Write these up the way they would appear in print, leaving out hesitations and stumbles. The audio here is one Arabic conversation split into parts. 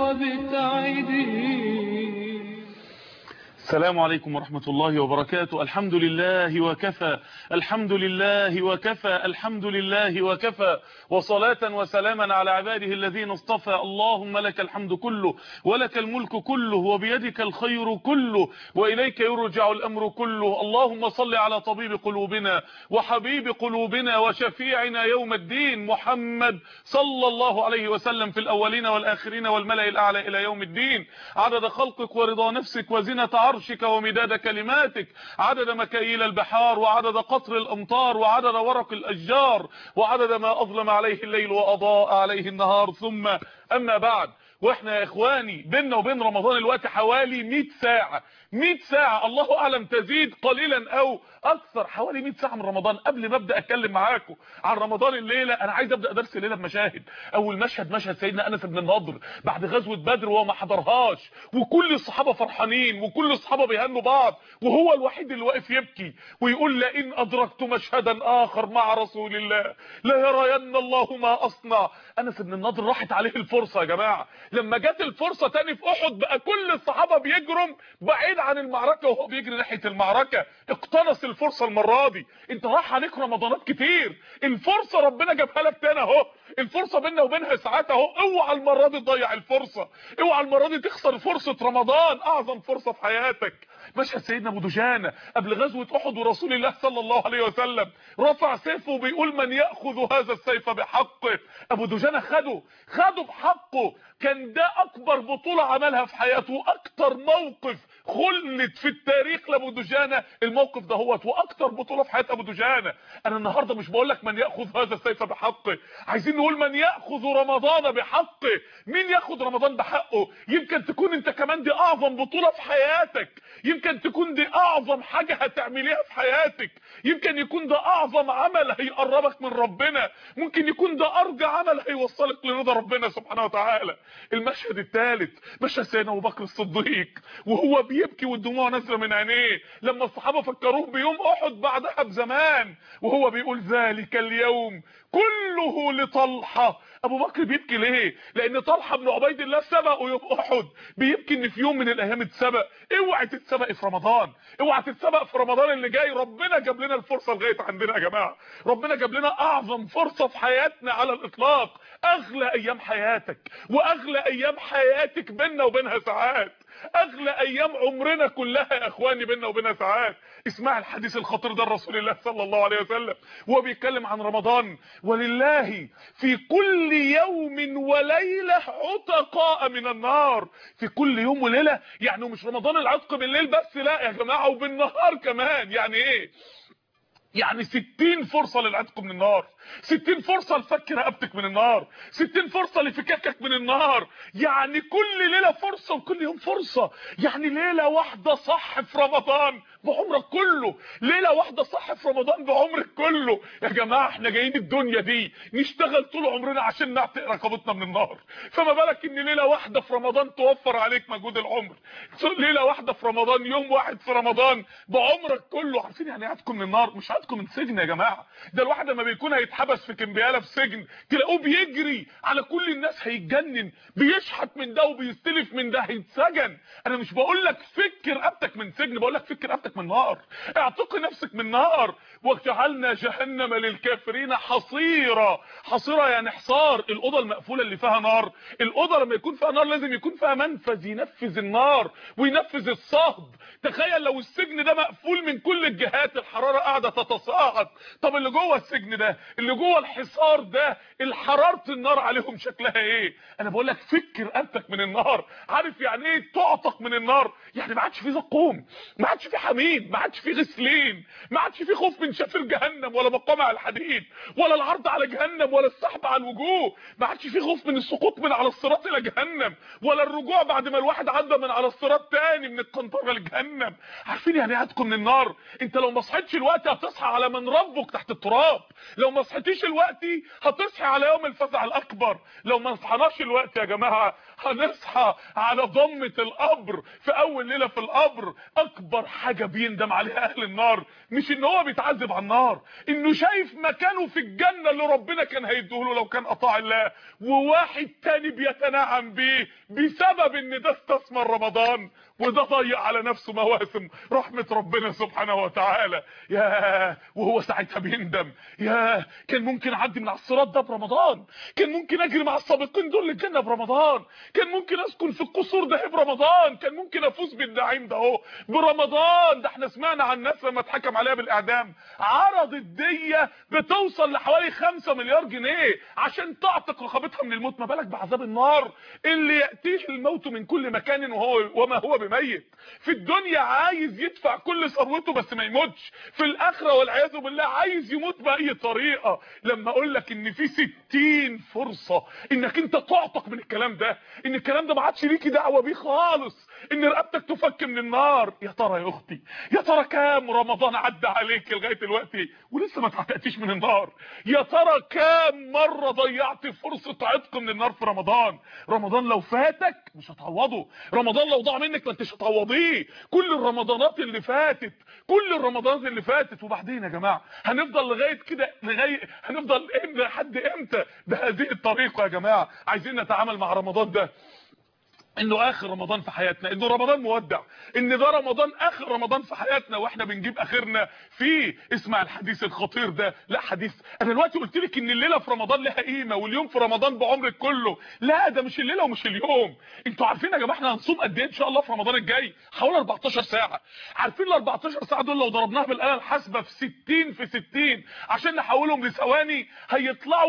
وابتعدي. السلام عليكم ورحمة الله وبركاته. الحمد لله وكفى، الحمد لله وكفى، الحمد لله وكفى، وصلاة وسلاما على عباده الذين اصطفى. اللهم لك الحمد كله ولك الملك كله وبيدك الخير كله وإليك يرجع الأمر كله. اللهم صل على طبيب قلوبنا وحبيب قلوبنا وشفيعنا يوم الدين محمد صلى الله عليه وسلم في الأولين والآخرين والملأ الأعلى إلى يوم الدين، عدد خلقك ورضا نفسك وزنة عرشك ومداد كلماتك، عدد مكاييل البحار وعدد قطر الأمطار وعدد ورق الأشجار وعدد ما أظلم عليه الليل وأضاء عليه النهار. ثم أما بعد، واحنا يا اخواني بيننا وبين رمضان الوقت حوالي 100 ساعة، 100 ساعة الله اعلم تزيد قليلا او اكثر، حوالي 100 ساعة من رمضان. قبل ما ابدا اتكلم معاكم عن رمضان الليلة، انا عايز ابدا درس الليلة بمشاهد. اول مشهد مشهد سيدنا انس بن النضر بعد غزوة بدر وهو ما حضرهاش، وكل الصحابة فرحانين وكل الصحابة بيهنوا بعض، وهو الوحيد اللي واقف يبكي ويقول لئن ادركت مشهدا اخر مع رسول الله ليرين الله ما اصنع. انس بن النضر راحت عليه الفرصة يا جماعة. لما جت الفرصة تاني في احد بقى كل الصحابة بيجروا بعيد عن المعركة وهو بيجري ناحية المعركة. اقتنص الفرصة المرة دي. انت راح عليك رمضانات كتير، الفرصة ربنا جابها لك تاني اهو، الفرصة بيننا وبينها ساعات اهو. اوعى المرة دي تضيع الفرصة، اوعى المرة دي تخسر فرصة رمضان، اعظم فرصة في حياتك. مشهد سيدنا ابو دجانة قبل غزوة احد ورسول الله صلى الله عليه وسلم رفع سيفه وبيقول من يأخذ هذا السيف بحقه. ابو دجانة خده بحقه. كان ده اكبر بطولة عملها في حياته، واكتر موقف خلد في التاريخ لابو دجانة الموقف ده هو، واكتر بطولة في حياة ابو دجانة. انا النهاردة مش بقول لك من يأخذ هذا السيف بحقه، عايزين نقول من يأخذ رمضان بحقه. مين ياخد رمضان بحقه؟ يمكن تكون انت كمان دي اعظم بطولة في حياتك، يمكن تكون دي اعظم حاجة هتعمليها في حياتك، يمكن يكون ده اعظم عمل هيقربك من ربنا، ممكن يكون ده ارجى عمل هيوصلك لرضا ربنا سبحانه وتعالى. المشهد الثالث مشهد سيدنا ابو بكر الصديق وهو بيبكي والدموع نازله من عينيه لما الصحابه فكروه بيوم احد بعدها بزمان، وهو بيقول ذلك اليوم كله لطلحه. ابو بكر بيبكي ليه؟ لان طلحه بن عبيد الله سبقه يوم احد، بيبكي ان في يوم من الايام اتسبق. اوعى تتسبق في رمضان، اوعى تتسبق في رمضان اللي جاي. ربنا جاب لنا الفرصه لغايه عندنا يا جماعه، ربنا جاب لنا اعظم فرصه في حياتنا على الاطلاق. اغلى ايام حياتك واغلى ايام حياتك بيننا وبينها ساعات، اغلى ايام عمرنا كلها يا اخواني بيننا وبينها ساعات. اسمع الحديث الخطير ده الرسول الله صلى الله عليه وسلم وهو بيتكلم عن رمضان: ولله في كل يوم وليله عتقاء من النار. في كل يوم وليله، يعني مش رمضان العتق بالليل بس، لا يا جماعه، وبالنهار كمان. يعني ايه؟ يعني 60 فرصة للعتق من النار، 60 فرصة لفك رقبتك من النار، 60 فرصة لفكاكك من النار. يعني كل ليلة فرصة وكل يوم فرصة. يعني ليلة واحدة صح في رمضان بعمرك كله، ليلة واحدة صح في رمضان بعمرك كله. يا جماعة احنا جايين الدنيا دي نشتغل طول عمرنا عشان نعتق رقبتنا من النار، فما بالك ان ليلة واحدة في رمضان توفر عليك مجهود العمر. ليلة واحدة في رمضان، يوم واحد في رمضان بعمرك كله. عارفين يعني عتق من النار؟ مش عتق من سجن يا جماعه. ده الواحد لما بيكون هيتحبس في كمبياله في سجن تلاقوه بيجري على كل الناس، هيتجنن، بيشحت من ده وبيستلف من ده، هيتسجن. انا مش بقول لك فك رقبتك من سجن، بقول لك فك رقبتك من نار، اعتق نفسك من نار. وجعلنا جهنم للكافرين حصيرا. حصيرا يعني حصار، الاوضه المقفوله اللي فيها نار. الاوضه لما يكون فيها نار لازم يكون فيها منفذ ينفذ النار وينفذ الصهد. تخيل لو السجن ده مقفول من كل الجهات، الحراره قاعده تتصاعد. طب اللي جوه السجن ده، اللي جوه الحصار ده، الحراره النار عليهم شكلها ايه؟ انا بقول لك فك رقبتك من النار. عارف يعني ايه تعتق من النار؟ يعني ما عادش في زقوم، ما عادش في حميم، ما عادش في غسلين، ما عادش في خوف من شفير جهنم ولا مقامع الحديد ولا العرض على جهنم ولا السحب على الوجوه، ما عادش في خوف من السقوط من على الصراط الى جهنم ولا الرجوع بعد ما الواحد عدى من على الصراط تاني من القنطره لجهنم. عارفين يعني ايه عتق من النار؟ انت لو ما صحيتش الوقت هتصحى هتصحى على من ربك تحت التراب. لو ما صحيتيش الوقت هتصحي على يوم الفزع الاكبر. لو ما صحناش الوقت يا جماعه هنصحى على ضمه القبر في اول ليله في القبر. اكبر حاجه بيندم عليها اهل النار مش ان هو بيتعذب على النار، انه شايف مكانه في الجنه اللي ربنا كان هيديهوله لو كان اطاع الله، وواحد تاني بيتنعم بيه بسبب ان ده استثمر رمضان وده ضيع على نفسه مواسم رحمه ربنا سبحانه وتعالى. يا وهو ساعتها بيندم، يا كان ممكن اعدي من على الصراط ده برمضان، كان ممكن اجري مع السابقين دول للجنه برمضان، كان ممكن اسكن في القصور ده برمضان، كان ممكن افوز بالنعيم ده اهو برمضان. ده احنا سمعنا عن ناس لما اتحكم عليها بالاعدام عرض الديه بتوصل لحوالي 5 مليار جنيه عشان تعتق رقبتها من الموت، ما بالك بعذاب النار اللي ياتيه الموت من كل مكان وما هو بميت. في الدنيا عايز يدفع كل ثروته بس ما يموتش، في الاخره والعياذ بالله عايز يموت باي طريقه. لما اقول لك ان في 60 فرصه انك انت تعتق من الكلام ده، ان الكلام ده ما عادش ليكي دعوه بيه خالص، ان رقبتك تفك من النار. يا ترى يا اختي، يا ترى كام رمضان عدى عليك لغايه دلوقتي ولسه ما اتعتقتيش من النار؟ يا ترى كام مره ضيعت فرصه عتق من النار في رمضان؟ رمضان لو فاتك مش هتعوضه، رمضان لو ضاع منك ما انتش هتعوضيه. كل الرمضانات اللي فاتت، كل الرمضانات اللي فاتت. وبعدين يا جماعه هنفضل لغايه كده، هنفضل لحد امتى بهذه الطريقه يا جماعه؟ عايزين نتعامل مع رمضان ده انه اخر رمضان في حياتنا، انه رمضان مودع، ان ده رمضان اخر رمضان في حياتنا واحنا بنجيب اخرنا فيه. اسمع الحديث الخطير ده. لا حديث، انا دلوقتي قلت لك ان الليله في رمضان لها قيمه واليوم في رمضان بعمرك كله. لا ده مش الليله ومش اليوم. انتوا عارفين يا جماعه احنا هنصوم قد ايه ان شاء الله في رمضان الجاي؟ حوالي 14 ساعه. عارفين ال 14 ساعه دول لو ضربناها بالاله الحاسبه في 60 في 60 عشان نحولهم لثواني هيطلعوا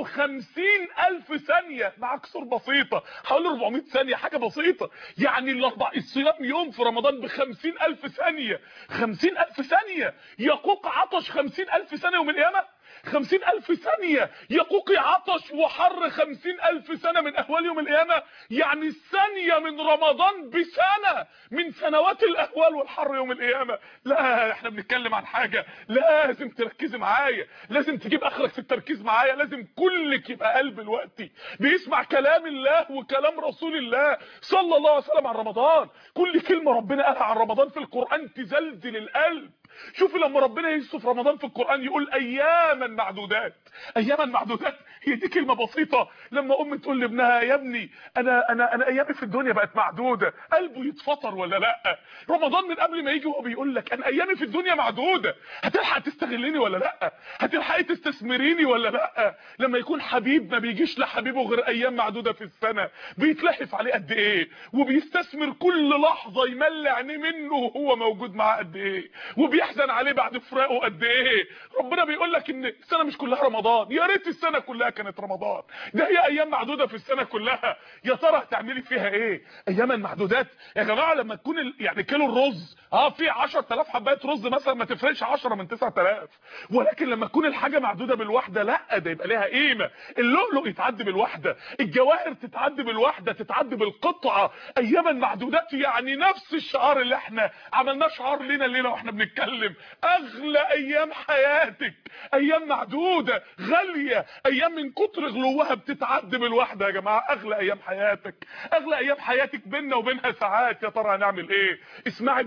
50,000 ثانيه مع كسور بسيطه، حوالي 400 ثانيه، حاجه بسيطه. يعني الصيام يوم في رمضان ب50,000 ثانية، 50,000 ثانية يقوق عطش 50,000 ثانية يوم القيامة. 50,000 ثانية يقوقي عطش وحر 50,000 سنة من أهوال يوم القيامة. يعني الثانية من رمضان بسنة من سنوات الأهوال والحر يوم القيامة. لا احنا بنتكلم عن حاجة لازم تركزي معايا، لازم تجيب آخرك في التركيز معايا، لازم كلك يبقى قلب الوقت بيسمع كلام الله وكلام رسول الله صلى الله عليه وسلم عن رمضان. كل كلمة ربنا قالها عن رمضان في القرآن تزلزل القلب. شوفي لما ربنا يوصف رمضان في القرآن يقول اياما معدودات. اياما معدودات هي دي كلمة بسيطة. لما ام تقول لابنها يا ابني انا ايامي في الدنيا بقت معدودة، قلبه يتفطر ولا لا؟ رمضان من قبل ما يجي هو بيقول لك انا ايامي في الدنيا معدودة، هتلحق تستغليني ولا لا؟ هتلحقي تستثمريني ولا لا؟ لما يكون حبيب ما بيجيش لحبيبه غير ايام معدودة في السنة بيتلحف عليه قد ايه، وبيستثمر كل لحظة يملى عينيه منه وهو موجود معاه قد ايه، وبيحزن عليه بعد فراقه قد ايه. ربنا بيقول لك ان السنه مش كلها رمضان، يا ريت السنه كلها كانت رمضان، ده هي ايام معدوده في السنه كلها. يا ترى هتعملي فيها ايه؟ ايام معدودات يا جماعه. لما تكون يعني كيلو الرز في 10,000 حبايه رز مثلا ما تفرقش 10 من 9,000، ولكن لما تكون الحاجه معدوده بالوحده لا ده يبقى ليها قيمه. اللؤلؤ يتعدي بالوحده، الجواهر تتعدي بالوحده، تتعدي بالقطعه. اياما معدودات يعني نفس الشعار اللي احنا عملناه شعار لينا الليله واحنا بنتكلم. اغلى ايام حياتك ايام معدوده غاليه، ايام من كتر غلوها بتتعدي بالوحده يا جماعه. اغلى ايام حياتك، اغلى ايام حياتك بيننا وبينها ساعات. يا ترى هنعمل ايه؟ اسمعي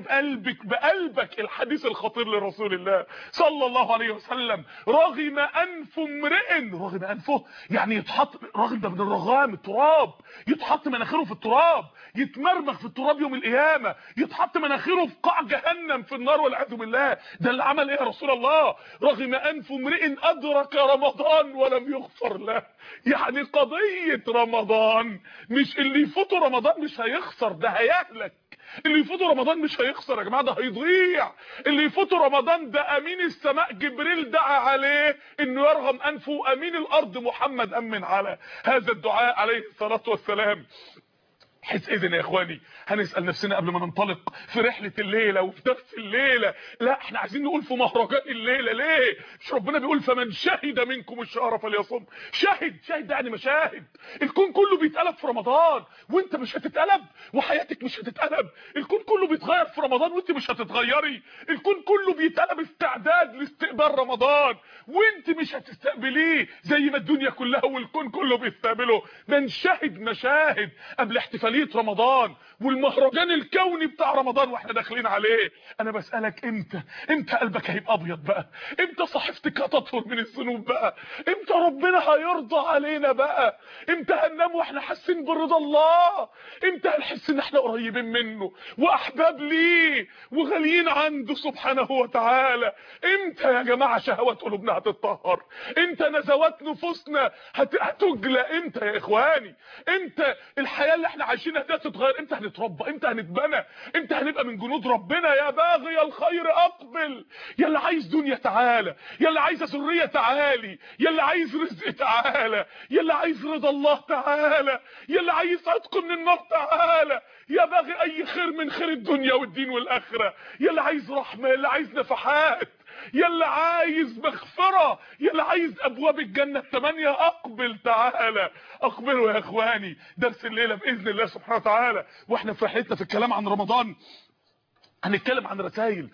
بقلبك الحديث الخطير لرسول الله صلى الله عليه وسلم. رغم انف امرئ، رغم انفه يعني يتحط، رغم ده من الرغام التراب، يتحط مناخيره في التراب، يتمرمغ في التراب يوم القيامه، يتحط مناخيره في قاع جهنم في النار والعياذ بالله. ده اللي عمل ايه يا رسول الله؟ رغم انف امرئ ادرك رمضان ولم يغفر له. يعني قضيه رمضان مش اللي يفوته رمضان مش هيخسر، ده هيهلك. اللي يفوته رمضان مش هيخسر يا جماعه، ده هيضيع. اللي يفوته رمضان ده امين السماء جبريل دعا عليه انه يرغم انفه، امين الارض محمد امن على هذا الدعاء عليه الصلاه والسلام. حس اذن يا اخواني هنسال نفسنا قبل ما ننطلق في رحله الليله وفي درس الليله. لا احنا عايزين نقول في مهرجان الليله. ليه؟ مش ربنا بيقول فمن شهد منكم الشهر فليصم؟ شاهد ده يعني مشاهد. الكون كله بيتقلب في رمضان وانت مش هتتقلب، وحياتك مش هتتقلب. الكون كله بيتغير في رمضان وانت مش هتتغيري. الكون كله بيتقلب استعداد لاستقبال رمضان وانت مش هتستقبليه زي ما الدنيا كلها والكون كله بيستقبله. من شهد مشاهد قبل احتفاليه رمضان والمهرجان الكوني بتاع رمضان واحنا داخلين عليه. انا بسالك امتى قلبك هيبقى ابيض بقى؟ امتى صحيفتك هتطهر من الذنوب بقى؟ امتى ربنا هيرضى علينا بقى؟ امتى هننام واحنا حاسين برضا الله؟ امتى هنحس ان احنا قريبين منه واحباب ليه وغاليين عنده سبحانه وتعالى؟ امتى يا جماعه شهوات قلوبنا هتتطهر؟ امتى نزوات نفوسنا هتجلى؟ امتى يا اخواني؟ امتى الحياه اللي احنا عايشينها دي هتتغير؟ امتى هنتربى؟ امتى هنتبنى؟ امتى هنبقى من جنود ربنا؟ يا باغي الخير اقبل، يا اللي عايز دنيا تعالى، يا اللي عايز ذريه تعالي، يا اللي عايز رزق تعالى، يا اللي عايز رضا الله تعالى، يا اللي عايز عتق من النار تعالى، يا باغي اي خير من خير الدنيا والدين والاخره، يا اللي عايز رحمه، يا اللي عايز نفحات، يا اللي عايز مغفرة، يا اللي عايز ابواب الجنة ال8 اقبل تعالى. اقبلوا يا اخواني. درس الليلة باذن الله سبحانه وتعالى واحنا في رحلتنا في الكلام عن رمضان هنتكلم عن رسائل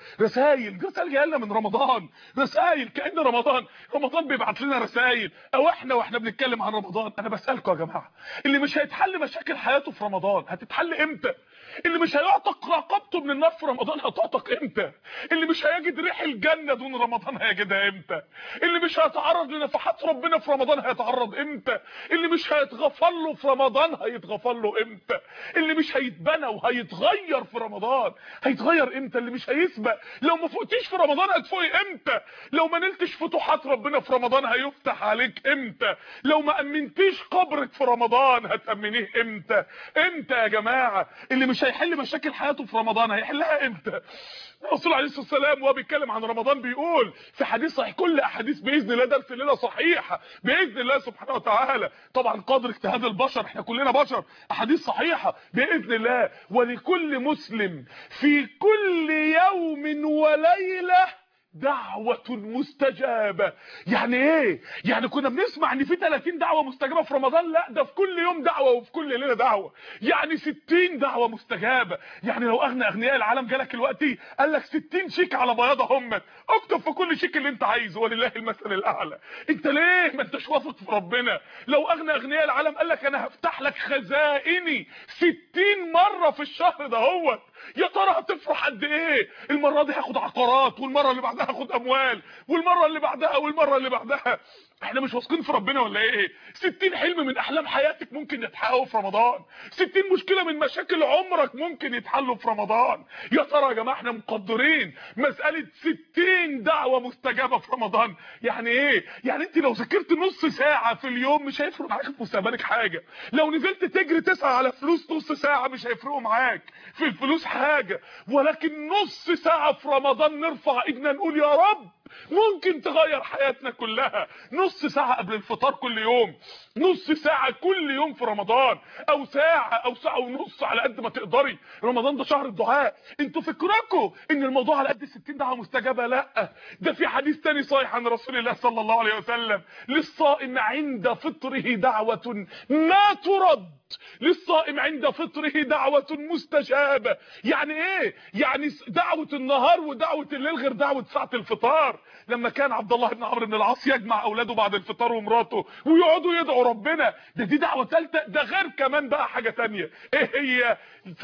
جايه لنا من رمضان. رسائل كأن رمضان بيبعت لنا رسائل. او احنا واحنا بنتكلم عن رمضان انا بسالكم يا جماعه، اللي مش هيتحل مشاكل حياته في رمضان هتتحل امتى؟ اللي مش هيعتق رقبته من النار في رمضان هتعتق امتى؟ اللي مش هيجد ريح الجنه دون رمضان هيجدها امتى؟ اللي مش هيتعرض لنفحات ربنا في رمضان هيتعرض امتى؟ اللي مش هيتغفر له في رمضان هيتغفر له امتى؟ اللي مش هيتبنى وهيتغير في رمضان هيتغير امتى؟ اللي مش هيسبق لو ما فوقتيش في رمضان هتفوقي امتى؟ لو ما نلتش فتوحات ربنا في رمضان هيفتح عليك امتى؟ لو ما امنتيش قبرك في رمضان هتامنيه امتى؟ امتى يا جماعه؟ اللي مش هيحل مشاكل حياته في رمضان هيحلها امتى؟ الرسول عليه الصلاه والسلام وهو بيتكلم عن رمضان بيقول في حديث صحيح، كل احاديث باذن الله درس الليله صحيحه باذن الله سبحانه وتعالى، طبعا قدر اجتهاد البشر، احنا كلنا بشر، احاديث صحيحه باذن الله. ولكل مسلم في كل يوم وليله دعوة مستجابة. يعني ايه؟ يعني كنا بنسمع ان في 30 دعوة مستجابة في رمضان، لا ده في كل يوم دعوة وفي كل ليلة دعوة، يعني 60 دعوة مستجابة. يعني لو اغنياء العالم جالك دلوقتي قال لك 60 شيك على بياضة همت، اكتب في كل شيك اللي انت عايزه ولله المثل الاعلى. انت ليه ما انتش واثق في ربنا؟ لو اغنياء العالم قال لك انا هفتح لك خزائني 60 مرة في الشهر دهوت، يا ترى هتفرح قد ايه؟ المرة دي هاخد عقارات، والمرة اللي بعدها هاخد اموال، والمره اللي بعدها والمره اللي بعدها. احنا مش واثقين في ربنا ولا ايه؟ 60 حلم من احلام حياتك ممكن يتحققوا في رمضان، 60 مشكله من مشاكل عمرك ممكن يتحلوا في رمضان. يا ترى يا جماعه احنا مقدرين مساله 60 دعوه مستجابه في رمضان يعني ايه؟ يعني انت لو ذاكرت نص ساعه في اليوم مش هيفرق معاك في مستقبلك حاجه، لو نزلت تجري تسعى على فلوس نص ساعه مش هيفرقوا معاك في الفلوس حاجه، ولكن نص ساعه في رمضان نرفع ايدنا نقول يا رب ممكن تغير حياتنا كلها. نص ساعة قبل الفطار كل يوم، نص ساعة كل يوم في رمضان، او ساعة ونص على قد ما تقدري. رمضان ده شهر الدعاء. انتوا فكركم ان الموضوع على قد 60 دعوة مستجابة؟ لا، ده في حديث تاني صحيح عن رسول الله صلى الله عليه وسلم، للصائم عند فطره دعوة ما ترد، للصائم عند فطره دعوة مستجابة. يعني ايه؟ يعني دعوة النهار ودعوة الليل غير دعوة ساعة الفطار. لما كان عبد الله بن عمرو بن العاص يجمع اولاده بعد الفطار ومراته ويقعدوا يدعوا ربنا، دي دعوة ثالثة، ده غير كمان بقى حاجة تانية. ايه هي؟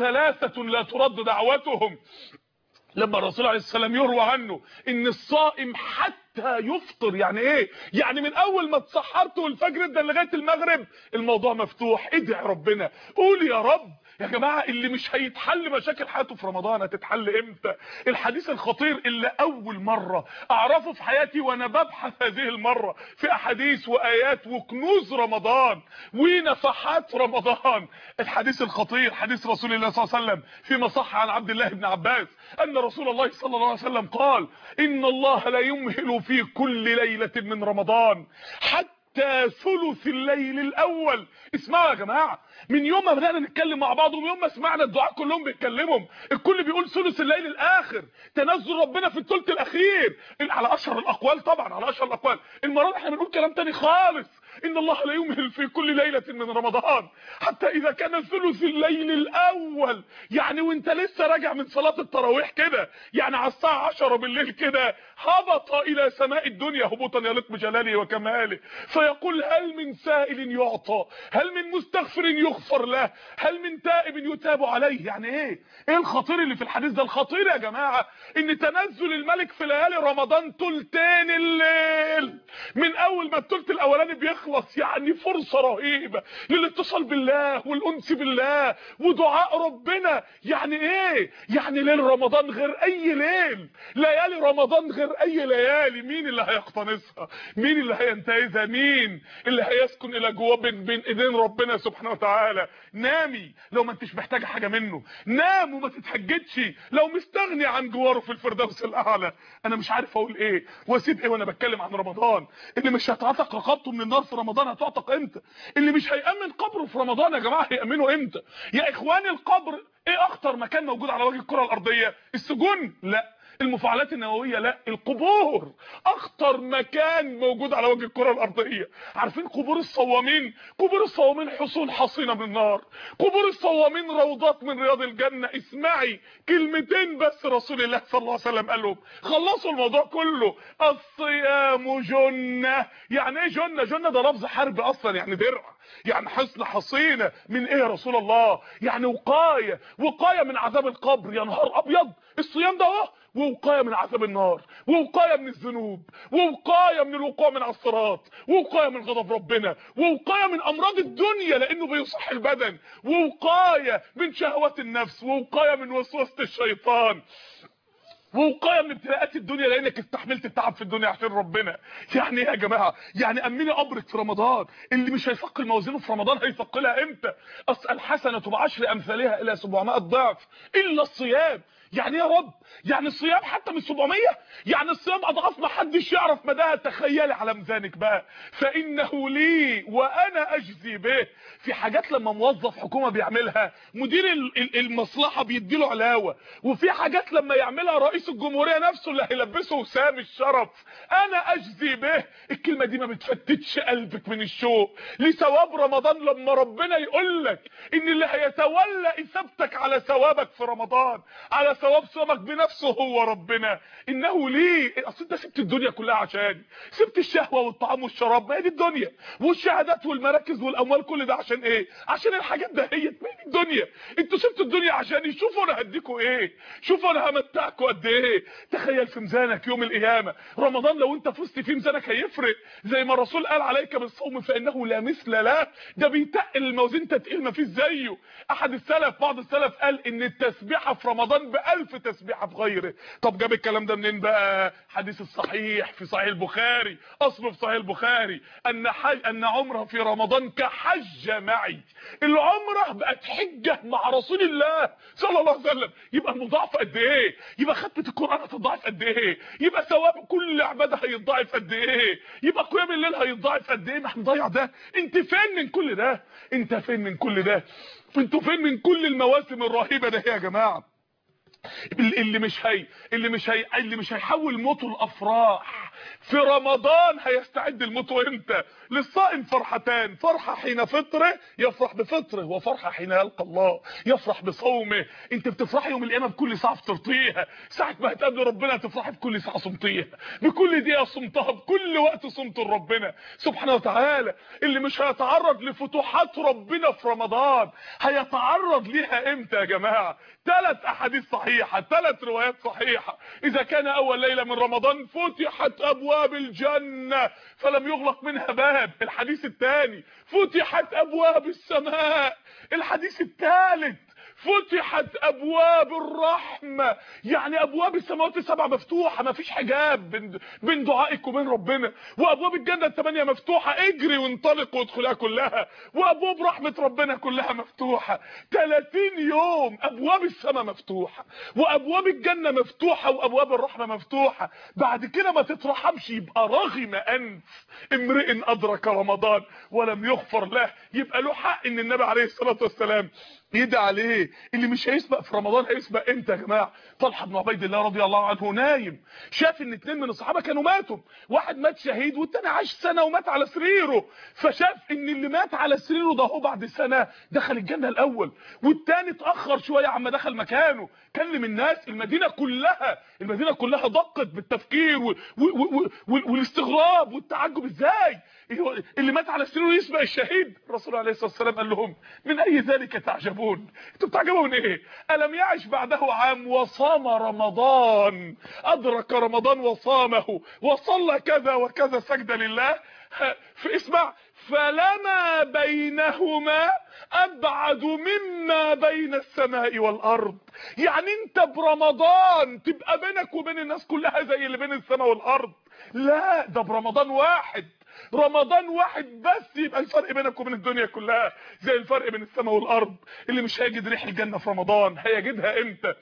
3 لا ترد دعوتهم. لما الرسول عليه السلام يروى عنه ان الصائم حتى يفطر، يعني ايه؟ يعني من اول ما اتسحرت والفجر ده لغايه المغرب الموضوع مفتوح. ادعي ربنا، قول يا رب. يا جماعه اللي مش هيتحل مشاكل حياته في رمضان هتتحل امتى؟ الحديث الخطير اللي اول مره اعرفه في حياتي وانا ببحث هذه المره في احاديث وايات وكنوز رمضان ونفحات رمضان، الحديث الخطير حديث رسول الله صلى الله عليه وسلم فيما صح عن عبد الله بن عباس ان رسول الله صلى الله عليه وسلم قال: ان الله لا يمهل في كل ليله من رمضان حتى حتى ثلث الليل الاول. اسمعوا يا جماعه، من يوم ما بدانا نتكلم مع بعض ومن يوم ما سمعنا الدعاء كلهم بيتكلموا، الكل بيقول ثلث الليل الاخر، تنزل ربنا في الثلث الاخير على اشهر الاقوال، طبعا على اشهر الاقوال. المره دي احنا بنقول كلام تاني خالص، ان الله لا يمهل في كل ليله من رمضان حتى اذا كان ثلث الليل الاول، يعني وانت لسه راجع من صلاه التراويح كده، يعني على الساعه 10 بالليل كده، هبط الى سماء الدنيا هبوطا يليق بجلاله وكماله، فيقول هل من سائل يعطى، هل من مستغفر يغفر له، هل من تائب يتاب عليه. يعني ايه الخطير اللي في الحديث ده؟ الخطير يا جماعه ان تنزل الملك في ليالي رمضان ثلثين الليل، من اول ما الثلث الاولاني بيخلص، يعني فرصه رهيبه للاتصال بالله والانس بالله ودعاء ربنا. يعني ايه؟ يعني ليل رمضان غير اي ليل، ليالي رمضان غير اي ليالي. مين اللي هيقتنصها؟ مين اللي هينتهزها؟ مين اللي هيسكن الى جوه بين ايدين ربنا سبحانه وتعالى؟ نامي لو ما انتش محتاجه حاجه منه، نام وما تتهجدش لو مستغني عن جواره في الفردوس الاعلى. انا مش عارف اقول ايه واسيب ايه وانا بتكلم عن رمضان. اللي مش هتعتق رقبته من النار في رمضان هتعتق امتى؟ اللي مش هيامن قبره في رمضان يا جماعه هيامنه امتى؟ يا اخواني القبر ايه اخطر مكان موجود على وجه الكره الارضيه؟ السجون؟ لا. المفاعلات النوويه؟ لا. القبور اخطر مكان موجود على وجه الكره الارضيه. عارفين قبور الصوامين؟ قبور الصوامين حصون حصينه من النار، قبور الصوامين روضات من رياض الجنه. اسمعي كلمتين بس رسول الله صلى الله عليه وسلم قالهم خلصوا الموضوع كله. الصيام جنه. يعني ايه جنه؟ جنه ده لفظ حرب اصلا، يعني درع، يعني حصن حصينه من ايه يا رسول الله؟ يعني وقايه، وقايه من عذاب القبر. يا نهار ابيض، الصيام ده اهو ووقايه من عذاب النار، ووقايه من الذنوب، ووقايه من الوقوع من على الصراط، ووقايه من غضب ربنا، ووقايه من امراض الدنيا لانه بيصح البدن، ووقايه من شهوات النفس، ووقايه من وسوسه الشيطان، ووقايه من ابتلاءات الدنيا لانك استحملت التعب في الدنيا عشان ربنا. يعني ايه يا جماعه؟ يعني امني قبرك في رمضان. اللي مش هيثقل موازينه في رمضان هيثقلها امتى؟ اصل الحسنه بعشر امثالها الى 700 ضعف الا الصيام. يعني يا رب، يعني الصيام حتى من 700؟ يعني الصيام اضعاف ما حدش يعرف مداها. تخيلي على ميزانك بقى، فانه لي وانا اجزي به. في حاجات لما موظف حكومه بيعملها مدير المصلحه بيديله علاوه، وفي حاجات لما يعملها رئيس الجمهوريه نفسه اللي هيلبسه وسام الشرف. انا اجزي به. الكلمه دي ما بتفتتش قلبك من الشوق لثواب رمضان لما ربنا يقول لك ان اللي هيتولى اثابتك على ثوابك في رمضان، على ثواب صومك بنفسه هو ربنا. انه ليه؟ اصل انت سبت الدنيا كلها عشان سبت الشهوه والطعام والشراب، ما هي دي الدنيا، والشهادات والمراكز والاموال، كل ده عشان ايه؟ عشان الحاجات دهيت، ما هي دي الدنيا. انتوا سبتوا الدنيا عشان شوفوا انا هديكوا ايه، شوفوا انا همتعكوا قد ايه. تخيل في ميزانك يوم القيامه رمضان، لو انت فزت فيه ميزانك هيفرق، زي ما الرسول قال عليك بالصوم فانه لا مثل له. ده بيتقل الموازين تتقيل ما فيش زيه. احد السلف، بعض السلف قال ان التسبيحه في رمضان ب1000 تسبيحه في غيره. طب جاب الكلام ده منين بقى؟ حديث الصحيح في صحيح البخاري، اصله في صحيح البخاري، ان عمره في رمضان كحج معي. العمره بقت حجه مع رسول الله صلى الله عليه وسلم. يبقى المضاعف قد ايه؟ يبقى ختمه القران هتضاعف قد ايه؟ يبقى ثواب كل عباده هيتضاعف قد ايه؟ يبقى قيام الليل هيتضاعف قد ايه؟ ما احنا نضيع ده. انت فين من كل ده؟ انت فين من كل ده؟ انتوا فين من كل المواسم الرهيبه ده يا جماعه؟ اللي مش هيحول موته لافراح في رمضان هيستعد لموته امتى؟ للصائم فرحتان، فرحه حين فطره يفرح بفطره، وفرحه حين يلقى الله يفرح بصومه. انت بتفرحي يوم القيامه بكل ساعه فطرتيها، ساعه ما هتقابل ربنا هتفرحي بكل ساعه صمتيها، بكل دقيقه صمتها، بكل وقت صمت لربنا سبحانه وتعالى. اللي مش هيتعرض لفتوحات ربنا في رمضان هيتعرض ليها امتى يا جماعه؟ 3 احاديث صحيحه، 3 روايات صحيحه. اذا كان اول ليله من رمضان فتحت ابواب الجنه فلم يغلق منها باب. الحديث الثاني فتحت ابواب السماء. الحديث الثالث فتحت ابواب الرحمه، يعني ابواب السماوات السبع مفتوحه، مفيش حجاب بين دعائك وبين ربنا. وابواب الجنه الثمانيه مفتوحه، اجري وانطلق وادخلها كلها. وابواب رحمه ربنا كلها مفتوحه. 30 يوم ابواب السماء مفتوحه وابواب الجنه مفتوحه وابواب الرحمه مفتوحه. بعد كده ما تترحمش، يبقى رغم انف امرئ ادرك رمضان ولم يغفر له. يبقى له حق ان النبي عليه الصلاه والسلام يدعي عليه. اللي مش هيسبق في رمضان هيسبق امتى يا جماعه؟ طلحه بن عبيد الله رضي الله عنه نايم، شاف ان 2 من الصحابه كانوا ماتوا، واحد مات شهيد والتاني عاش سنه ومات على سريره. فشاف ان اللي مات على سريره ده هو بعد سنه دخل الجنه الاول، والتاني اتاخر شويه عما دخل مكانه. كلم الناس، المدينه كلها دقت بالتفكير والاستغراب والتعجب. ازاي اللي مات على سريره يسبق الشهيد؟ الرسول عليه الصلاه والسلام قال لهم: من اي ذلك تعجبون؟ انتوا بتعجبوا من ايه؟ الم يعش بعده عام وصام رمضان، ادرك رمضان وصامه وصلى كذا وكذا سجده لله. فاسمع: فلما بينهما ابعد مما بين السماء والارض. يعني انت برمضان تبقى بينك وبين الناس كلها زي اللي بين السماء والارض؟ لا، ده برمضان واحد، رمضان واحد بس يبقى الفرق بينك وبين الدنيا كلها زي الفرق بين السماء والارض. اللي مش هيجد ريح الجنه في رمضان هيجدها امتى؟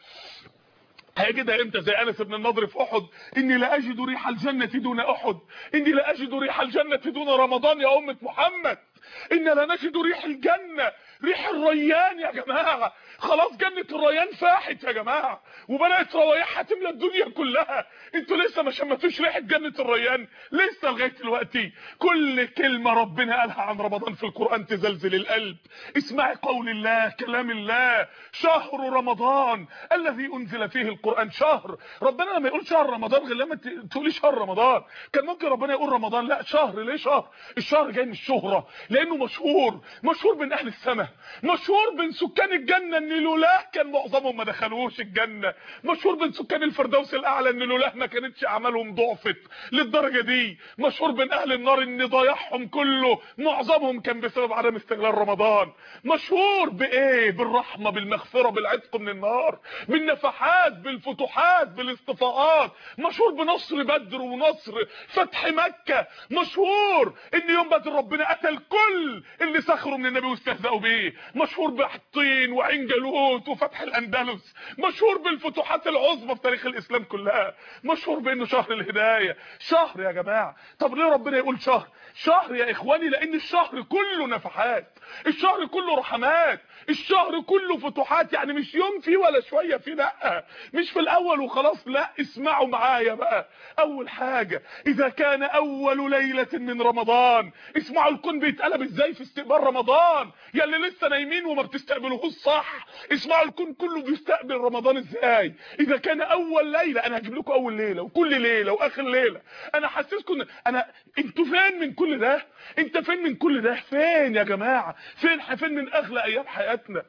زي انس بن النضر في احد: اني لا اجد ريح الجنه دون احد، اني لا اجد ريح الجنه دون رمضان يا امه محمد. إن لا نجد ريح الجنه، ريح الريان يا جماعه. خلاص جنه الريان فاحت يا جماعه وبدات روايحها تملى الدنيا كلها. انتوا لسه ما شمتوش ريحه جنه الريان؟ لسه لغايه دلوقتي. كل كلمه ربنا قالها عن رمضان في القران تزلزل القلب. اسمعي قول الله، كلام الله: شهر رمضان الذي انزل فيه القران. شهر، ربنا لما يقول شهر رمضان غير لما تقولي شهر رمضان. كان ممكن ربنا يقول رمضان، لا شهر. ليه شهر؟ الشهر جاي من الشهره، لانه مشهور بين اهل السماء، مشهور بين سكان الجنه ان لولاه كان معظمهم ما دخلوش الجنه، مشهور بين سكان الفردوس الاعلى ان لولاه ما كانتش اعمالهم ضعفت للدرجه دي، مشهور بين اهل النار ان ضياعهم كله معظمهم كان بسبب عدم استغلال رمضان. مشهور بايه؟ بالرحمه، بالمغفره، بالعتق من النار، بالنفحات، بالفتوحات، بالاصطفاءات. مشهور بنصر بدر ونصر فتح مكه. مشهور ان يوم بدر ربنا قتل كل اللي سخروا من النبي واستهزأوا بيه. مشهور بحطين وعين جالوت وفتح الاندلس. مشهور بالفتوحات العظمى في تاريخ الاسلام كلها. مشهور بانه شهر الهدايه. شهر يا جماعه. طب ليه ربنا يقول شهر؟ شهر يا اخواني لان الشهر كله نفحات، الشهر كله رحمات، الشهر كله فتوحات. يعني مش يوم فيه ولا شويه فيه، لا، مش في الاول وخلاص، لا. اسمعوا معايا بقى. اول حاجه: اذا كان اول ليله من رمضان. اسمعوا الكون بيتقلب ازاي في استقبال رمضان، يا اللي لسه نايمين وما بتستقبلوهوش صح. اسمعوا الكون كله بيستقبل رمضان ازاي. اذا كان اول ليله، انا هجيب لكم اول ليله وكل ليله واخر ليله. انا حاسسكم انتوا فين من كل ده؟ انت فين من كل ده؟ فين يا جماعه؟ فين من اغلى ايام حياتنا؟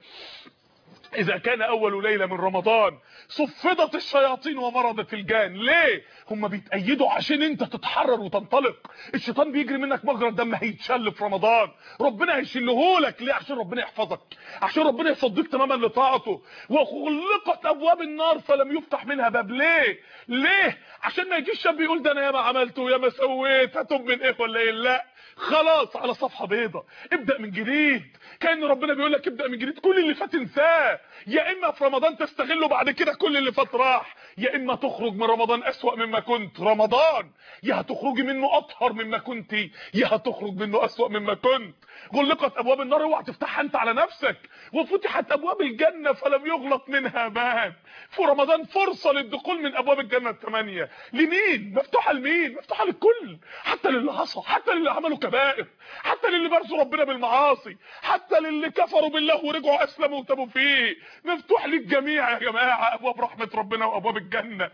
اذا كان اول ليله من رمضان صفدت الشياطين ومرضت الجان. ليه؟ هم بيتأيدوا عشان انت تتحرر وتنطلق. الشيطان بيجري منك مجرى الدم هيتشل في رمضان، ربنا هيشلهولك. ليه؟ عشان ربنا يحفظك، عشان ربنا يصدق تماما لطاعته. وغلقت ابواب النار فلم يفتح منها باب. ليه؟ عشان ما يجيش شاب يقول ده انا ياما عملت وياما سويت، هتوب من ايه ولا ايه؟ لا، خلاص على صفحه بيضاء، ابدا من جديد. كان ربنا بيقول لك ابدا من جديد، كل اللي فات انساه. يا اما في رمضان تستغله بعد كده كل اللي فات راح، يا اما تخرج من رمضان اسوأ مما كنت. رمضان يا هتخرجي منه اطهر مما كنت، يا هتخرج منه اسوأ مما كنت. غلقت ابواب النار، اوعى تفتحها انت على نفسك. وفتحت ابواب الجنه فلم يغلق منها باب. في رمضان فرصه للدخول من ابواب الجنه الثمانيه. لمين مفتوحه؟ لمين مفتوحه؟ للكل، حتى للي عصى، حتى للي عملوا كبائر، حتى للي بارزوا ربنا بالمعاصي، حتى للي كفروا بالله ورجعوا اسلموا وتابوا فيه. مفتوح للجميع يا جماعه ابواب رحمه ربنا وابواب الجنه.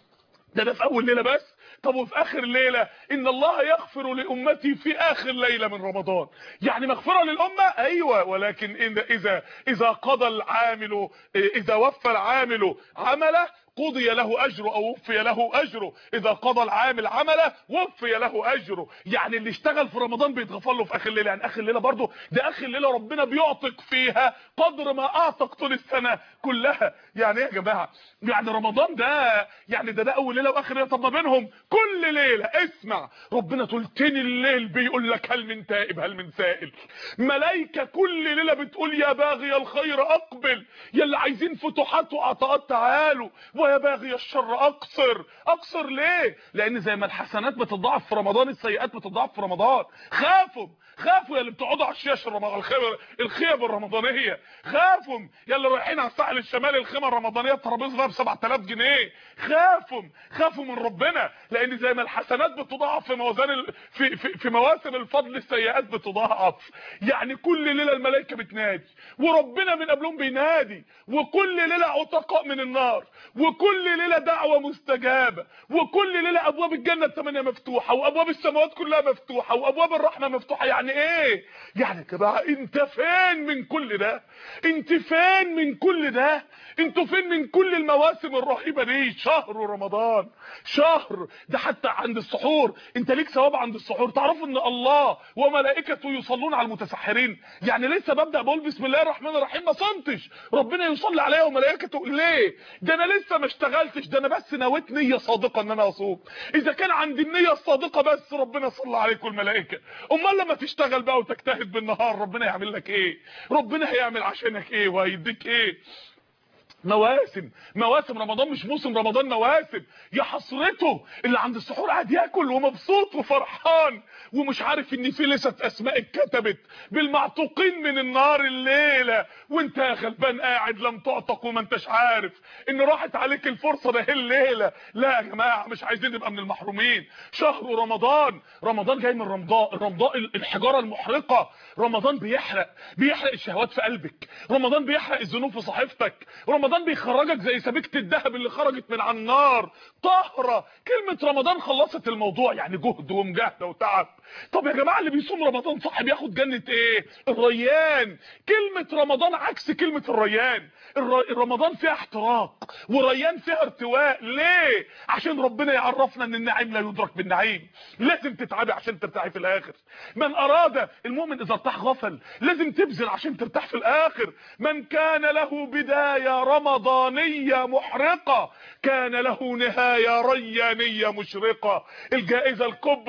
ده في اول ليله بس. طب وفي اخر ليله؟ ان الله يغفر لامتي في اخر ليله من رمضان. يعني مغفره للامه، ايوه، ولكن اذا قضى العامل، اذا وفى العامل عمله قضي له اجره او وفي له اجره، اذا قضى العامل عمله وفي له اجره. يعني اللي اشتغل في رمضان بيتغفر له في اخر الليله. يعني اخر الليله برضه ده اخر الليله ربنا بيعتق فيها قدر ما اعتق طول السنه كلها. يعني ايه يا جماعه؟ يعني رمضان ده يعني ده اول ليله واخر ليله. طب ما بينهم كل ليله اسمع ربنا تلتين الليل بيقول لك هل من تائب هل من سائل. ملائكه كل ليله بتقول يا باغي الخير اقبل، يا اللي عايزين فتوحات وعطاءات تعالوا، ويا باغي الشر اقصر. اقصر ليه؟ لان زي ما الحسنات بتضاعف في رمضان السيئات بتضاعف في رمضان. خافوا يا اللي بتقعدوا على الشاشه الخيم الرمضانيه، خافوا يا اللي رايحين على الساحل الشمالي الخيمه الرمضانيه الترابيزه ب 7000 جنيه. خافوا من ربنا، لان زي ما الحسنات بتضاعف في موازين في مواسم الفضل السيئات بتضاعف. يعني كل ليله الملائكه بتنادي وربنا من قبلهم بينادي، وكل ليله عتقاء من النار، وكل ليله دعوه مستجابه، وكل ليله ابواب الجنه الثمانيه مفتوحه، وابواب السماوات كلها مفتوحه، وابواب الرحمه مفتوحه. يعني ايه؟ يعني يا جماعه انت فين من كل ده؟ انت فين من كل ده؟ انتوا فين من كل المواسم الرهيبه دي؟ شهر رمضان، شهر ده حتى عند السحور انت ليك ثواب عند السحور. تعرفوا ان الله وملائكته يصلون على المتسحرين؟ يعني لسه ببدا بقول بسم الله الرحمن الرحيم ما صمتش ربنا يصلي عليا وملائكته. ليه؟ ده انا لسه ما اشتغلتش، ده انا بس نويت نيه صادقه ان انا اصوم. اذا كان عندي النيه الصادقه بس ربنا صلى عليك والملائكه، امال لما تشتغل بقى وتجتهد بالنهار ربنا يعمل لك ايه؟ ربنا هيعمل عشانك ايه وهيديك ايه؟ مواسم رمضان مش موسم رمضان، مواسم. يا حسرته اللي عند السحور قاعد ياكل ومبسوط وفرحان ومش عارف ان في لسه اسماء اتكتبت بالمعتوقين من النار الليله، وانت يا غلبان قاعد لم تعتق وما انتش عارف ان راحت عليك الفرصه ده الليله. لا يا جماعه مش عايزين نبقى من المحرومين. شهر رمضان جاي من رمضاء الحجاره المحرقه. رمضان بيحرق الشهوات في قلبك، رمضان بيحرق الذنوب في صحيفتك، رمضان بيخرجك زي سبيكه الذهب اللي خرجت من على النار طاهره. كلمه رمضان خلصت الموضوع، يعني جهد ومجاهده وتعب. طب يا جماعه اللي بيصوم رمضان صح بياخد جنه ايه؟ الريان. كلمه رمضان عكس كلمه الريان. رمضان فيها احتراق وريان فيها ارتواء. ليه؟ عشان ربنا يعرفنا ان النعيم لا يدرك بالنعيم. لازم تتعبي عشان ترتاحي في الاخر. من اراد المؤمن اذا ارتاح غفل، لازم تبذل عشان ترتاح في الاخر. من كان له بدايه رمضانيه محرقه كان له نهايه ريانيه مشرقه. الجائزه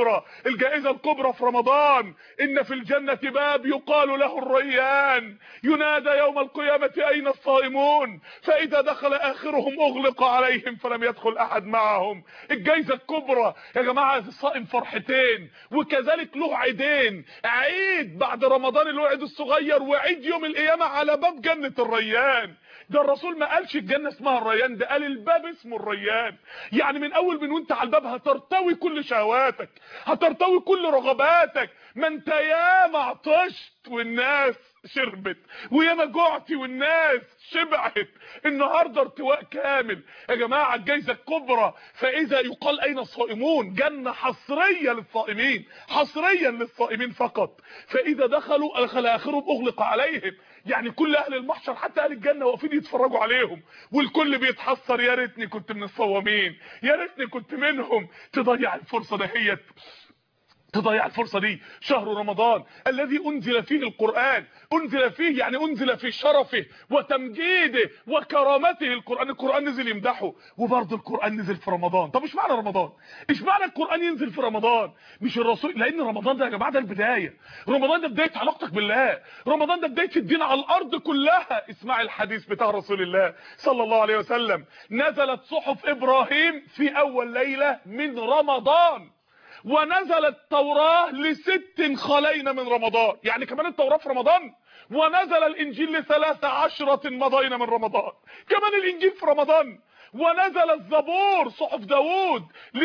الكبرى في رمضان ان في الجنه باب يقال له الريان، ينادى يوم القيامه اين الصائمون؟ فاذا دخل اخرهم اغلق عليهم فلم يدخل احد معهم. الجائزه الكبرى يا جماعه الصائم فرحتين، وكذلك له عيدين، عيد بعد رمضان اللي هو عيد الصغير، وعيد يوم القيامه على باب جنه الريان. ده الرسول ما قالش الجنه اسمها الريان، ده قال الباب اسمه الريان. يعني من اول من وانت على الباب هترتوي كل شهواتك، هترتوي كل رغباتك. ما انت ياما عطشت والناس شربت، وياما جعتي والناس شبعت. النهارده ارتواء كامل يا جماعه. الجائزه الكبرى فاذا يقال اين الصائمون، جنه حصريه للصائمين، حصريا للصائمين فقط. فاذا دخل اخرهم اغلق عليهم. يعني كل اهل المحشر حتى اهل الجنه واقفين يتفرجوا عليهم، والكل بيتحسر يا ريتني كنت من الصوامين، يا ريتني كنت منهم. تضيع الفرصه دهيت، تضيع الفرصه دي. شهر رمضان الذي انزل فيه القران، انزل فيه يعني انزل في شرفه وتمجيده وكرامته. القران نزل يمدحه، وبرضه القران نزل في رمضان. طب اشمعنى رمضان؟ اشمعنى القران ينزل في رمضان مش الرسول؟ لان رمضان ده يا جماعه ده البدايه، رمضان ده بدايه علاقتك بالله، رمضان ده بدايه الدين على الارض كلها. اسمع الحديث بتاع رسول الله صلى الله عليه وسلم: نزلت صحف ابراهيم في اول ليله من رمضان، ونزل التوراة ل6 خلينا من رمضان. يعني كمان التوراة في رمضان، ونزل الانجيل ل13 مضينا من رمضان. كمان الانجيل في رمضان، ونزل الزبور صحف داود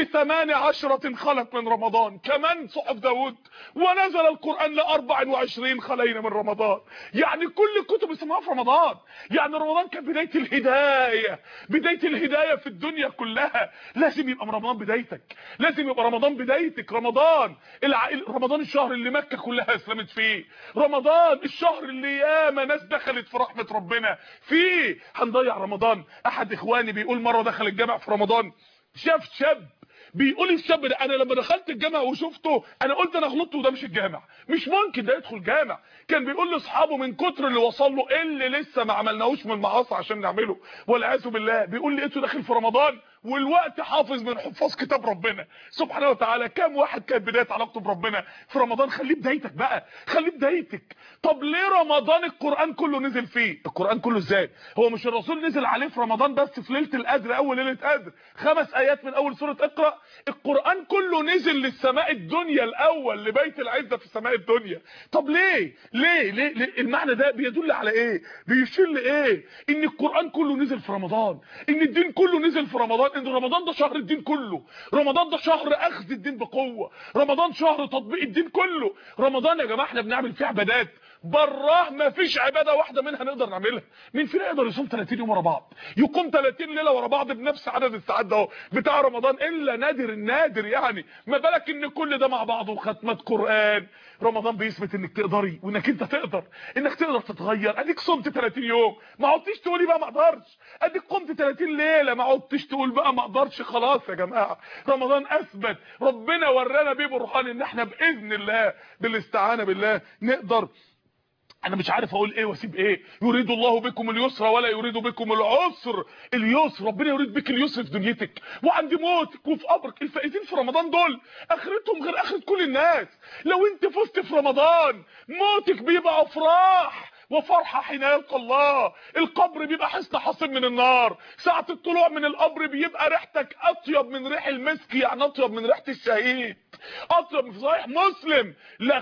ل18 خلت من رمضان. كمان صحف داود، ونزل القرآن ل24 خلينا من رمضان. يعني كل الكتب اسمها في رمضان. يعني رمضان كان بداية الهداية، بداية الهداية في الدنيا كلها. لازم يبقى رمضان بدايتك، لازم يبقى رمضان بدايتك. رمضان الشهر اللي مكة كلها اسلمت فيه، رمضان الشهر اللي ياما ناس دخلت في رحمة ربنا فيه. هنضيع رمضان. احد اخواني بيقول بيقول مره دخل الجامع في رمضان، شاف شاب بيقول الشاب ده انا لما دخلت الجامع وشفته انا قلت انا غلطت وده مش الجامع، مش ممكن ده يدخل جامع. كان بيقول لاصحابه من كتر اللي وصل له اللي لسه ما عملناهوش من المعاصي عشان نعمله والعياذ بالله، بيقول لقيته داخل في رمضان والوقت حافظ من حفاظ كتاب ربنا سبحانه وتعالى. كام واحد كانت بدايه علاقته بربنا في رمضان؟ خليه بدايتك بقى، خليه بدايتك. طب ليه رمضان القران كله نزل فيه؟ القران كله ازاي؟ هو مش الرسول نزل عليه في رمضان بس في ليله القدر، اول ليله قدر 5 ايات من اول سوره اقرا؟ القران كله نزل للسماء الدنيا الاول، لبيت العزه في السماء الدنيا. طب ليه المعنى ده بيدل على ايه؟ بيشير لايه؟ ان القران كله نزل في رمضان، ان الدين كله نزل في رمضان، ان رمضان ده شهر الدين كله، رمضان ده شهر اخذ الدين بقوه، رمضان شهر تطبيق الدين كله. رمضان يا جماعه احنا بنعمل فيه عبادات براه ما فيش عباده واحده منها نقدر نعملها. مين فينا يقدر يصوم 30 يوم ورا بعض، يقوم 30 ليله ورا بعض بنفس عدد الساعات ده بتاع رمضان؟ الا نادر النادر يعني، ما بالك ان كل ده مع بعضه وختمه قران. رمضان بيثبت انك تقدري وانك انت تقدر، انك تقدر تتغير. اديك صمت 30 يوم ما عدتش تقولي بقى ما اقدرش، اديك قمت 30 ليله ما عدتش تقول بقى ما اقدرش. خلاص يا جماعه رمضان اثبت، ربنا ورانا بيه برهان ان احنا باذن الله بالاستعانه بالله نقدر. انا مش عارف اقول ايه واسيب ايه. يريد الله بكم اليسر ولا يريد بكم العسر. اليسر، ربنا يريد بك اليسر في دنيتك وعند موتك وفي قبرك. الفائزين في رمضان دول اخرتهم غير اخرة كل الناس. لو انت فزت في رمضان موتك بيبقى افراح وفرحه حين يلقى الله، القبر بيبقى حصن حصين من النار، ساعه الطلوع من القبر بيبقى ريحتك اطيب من ريح المسك، يعني اطيب من ريحه الشهيد، اطيب. في صحيح مسلم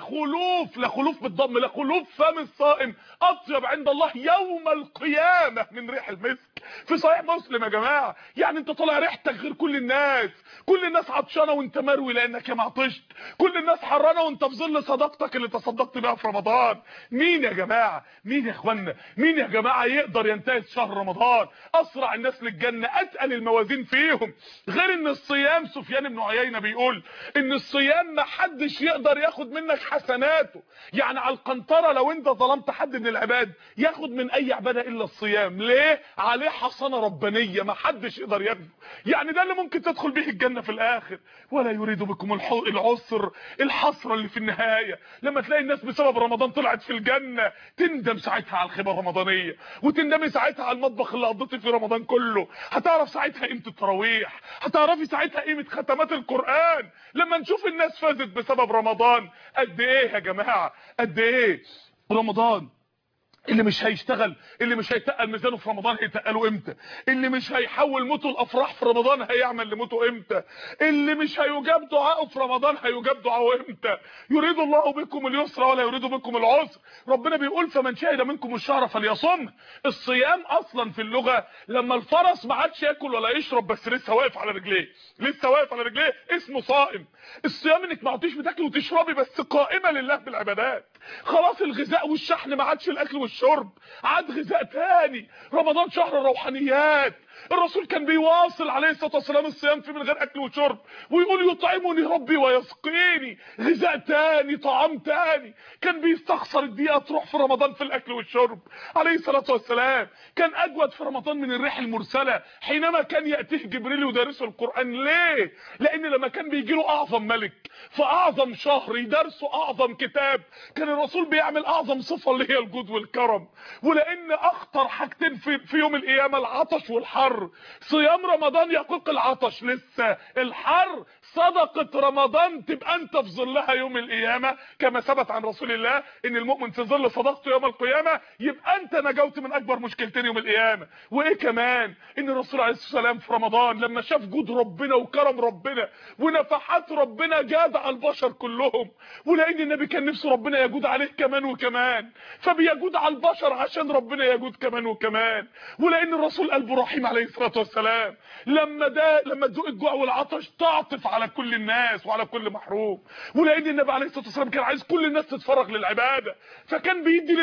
لخلوف بالضم، لخلوف فم الصائم اطيب عند الله يوم القيامه من ريح المسك. في صحيح مسلم يا جماعه، يعني انت طالع ريحتك غير كل الناس، كل الناس عطشانه وانت مروي لانك يا ما عطشت، كل الناس حرانه وانت في ظل صدقتك اللي تصدقت بيها في رمضان. مين يا جماعه، مين يا اخوانا، مين يا جماعه يقدر ينتهز شهر رمضان؟ اسرع الناس للجنه، اتقل الموازين فيهم. غير ان الصيام، سفيان بن عيينه بيقول ان الصيام ما حدش يقدر ياخد منك حسناته، يعني على القنطره لو انت ظلمت حد من العباد ياخد من اي عباده الا الصيام. ليه؟ عليه حصانه ربانيه ما حدش يقدر ياخده، يعني ده اللي ممكن تدخل به الجنه في الاخر. ولا يريد بكم العسر، الحسره اللي في النهايه لما تلاقي الناس بسبب رمضان طلعت في الجنه، تندم ساعتها على الخيبه الرمضانيه، وتندمي ساعتها على المطبخ اللي قضيتي في رمضان كله. هتعرف ساعتها قيمه التراويح، هتعرفي ساعتها قيمه ختمات القران لما نشوف الناس فازت بسبب رمضان. قد ايه يا جماعه، قد ايه رمضان اللي مش هيشتغل، اللي مش هيتقل ميزانه في رمضان هيتقله امتى؟ اللي مش هيحول موته الافراح في رمضان هيعمل لموته امتى؟ اللي مش هيجاب دعائه في رمضان هيجاب دعائه امتى؟ يريد الله بكم اليسر ولا يريد بكم العسر. ربنا بيقول فمن شهد منكم الشهر فليصم. الصيام اصلا في اللغه لما الفرس ما عادش ياكل ولا يشرب بس لسه واقف على رجليه، لسه واقف على رجليه اسمه صائم. الصيام انك ما عدتيش بتاكلي وتشربي بس قائمه لله بالعبادات. خلاص الغذاء والشحن ما عادش الاكل والشرب، عاد غذاء تاني. رمضان شهر الروحانيات. الرسول كان بيواصل عليه الصلاه والسلام الصيام فيه من غير اكل وشرب، ويقول يطعمني ربي ويسقيني. غذاء تاني، طعام تاني. كان بيستخسر الدقيقه تروح في رمضان في الاكل والشرب عليه الصلاه والسلام. كان اجود في رمضان من الريح المرسله حينما كان ياتيه جبريل يدرسه القران. ليه؟ لان لما كان بيجي له اعظم ملك في اعظم شهر يدرسه اعظم كتاب، كان الرسول بيعمل اعظم صفه اللي هي الجود والكرم. ولان اخطر حاجتين في يوم القيامه العطش والحر. صيام رمضان يقوق العطش، لسه الحر صدقه رمضان تبقى انت في ظلها يوم القيامه، كما ثبت عن رسول الله ان المؤمن في ظل صدقته يوم القيامه، يبقى انت نجوت من اكبر مشكلتين يوم القيامه. وايه كمان؟ ان الرسول عليه الصلاه والسلام في رمضان لما شاف جود ربنا وكرم ربنا ونفحات ربنا جاد على البشر كلهم، ولان النبي كان نفسه ربنا يجود عليه كمان وكمان، فبيجود على البشر عشان ربنا يجود كمان وكمان. ولان الرسول قلبه رحيم عليه الصلاه والسلام، لما تذوق الجوع والعطش تعطف على كل الناس وعلى كل محروم. ولان النبي عليه الصلاه والسلام كان عايز كل الناس تتفرغ للعباده، فكان بيدي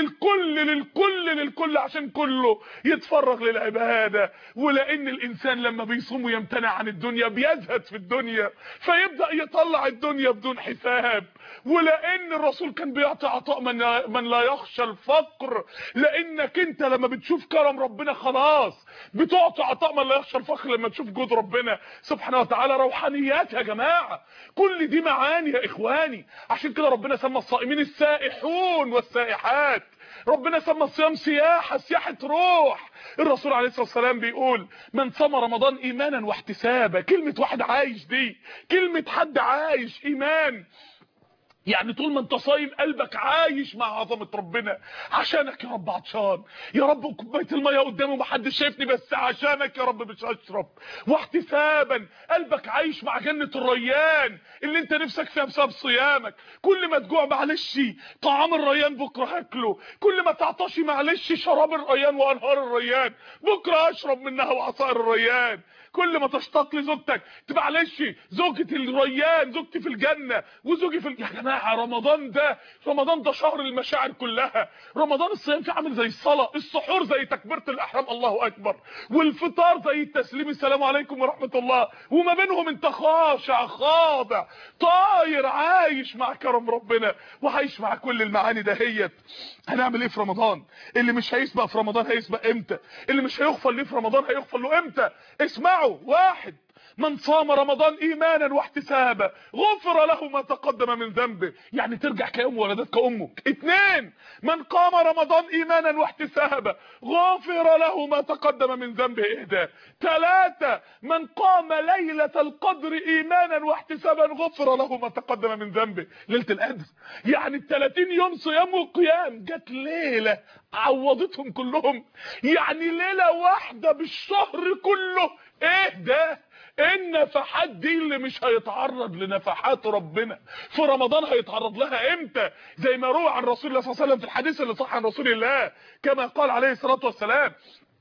للكل عشان كله يتفرغ للعباده. ولان الانسان لما بيصوم ويمتنع عن الدنيا بيزهد في الدنيا، فيبدا يطلع الدنيا بدون حساب ولان الرسول كان بيعطي عطاء من لا يخشى الفقر، لانك انت لما بتشوف كرم ربنا خلاص بتعطي عطاء من لا يخشى الفقر لما تشوف جود ربنا سبحانه وتعالى. روحانيات يا جماعه، كل دي معاني يا اخواني. عشان كده ربنا سمى الصائمين السائحون والسائحات، ربنا سمى الصيام سياحه روح. الرسول عليه الصلاه والسلام بيقول من صام رمضان ايمانا واحتسابا. كلمه واحد عايش دي كلمه حد عايش ايمان، يعني طول ما انت صايم قلبك عايش مع عظمه ربنا. عشانك يا رب عطشان، يا رب كوبايه الميه قدامي ومحدش شايفني بس عشانك يا رب مش هشرب. واحتسابا قلبك عايش مع جنه الريان اللي انت نفسك فيها بسبب صيامك. كل ما تجوع معلش طعام الريان بكره هاكله، كل ما تعطشي معلش شراب الريان وانهار الريان بكره اشرب منها وعصائر الريان. كل ما تشتاق لزوجتك معلش زوجة الريان زوجتي في الجنة وزوجي في يا جماعة رمضان ده شهر المشاعر كلها. رمضان الصيام فيه عامل زي الصلاة، السحور زي تكبيرة الأحرام الله أكبر، والفطار زي التسليم السلام عليكم ورحمة الله، وما بينهم انت خاشع خاضع طاير عايش مع كرم ربنا وعايش مع كل المعاني دهيت. هنعمل ايه في رمضان؟ اللي مش هيسبق في رمضان هيسبق امتى؟ اللي مش هيغفر ليه في رمضان هيغفر له امتى؟ اسمعوا، واحد من صام رمضان ايمانا واحتسابا غفر له ما تقدم من ذنبه، يعني ترجع كيوم ولدتك امك. اتنين من قام رمضان ايمانا واحتسابا غفر له ما تقدم من ذنبه. اهدى. ثلاثة من قام ليلة القدر ايمانا واحتسابا غفر له ما تقدم من ذنبه. ليلة القدر يعني ال30 يوم صيام وقيام، جت ليلة عوضتهم كلهم، يعني ليلة واحدة بالشهر كله. ايه ده؟ النفحات دي اللي مش هيتعرض لنفحات ربنا في رمضان هيتعرض لها امتى؟ زي ما روى عن رسول الله صلى الله عليه وسلم في الحديث اللي صح عن رسول الله كما قال عليه الصلاة والسلام،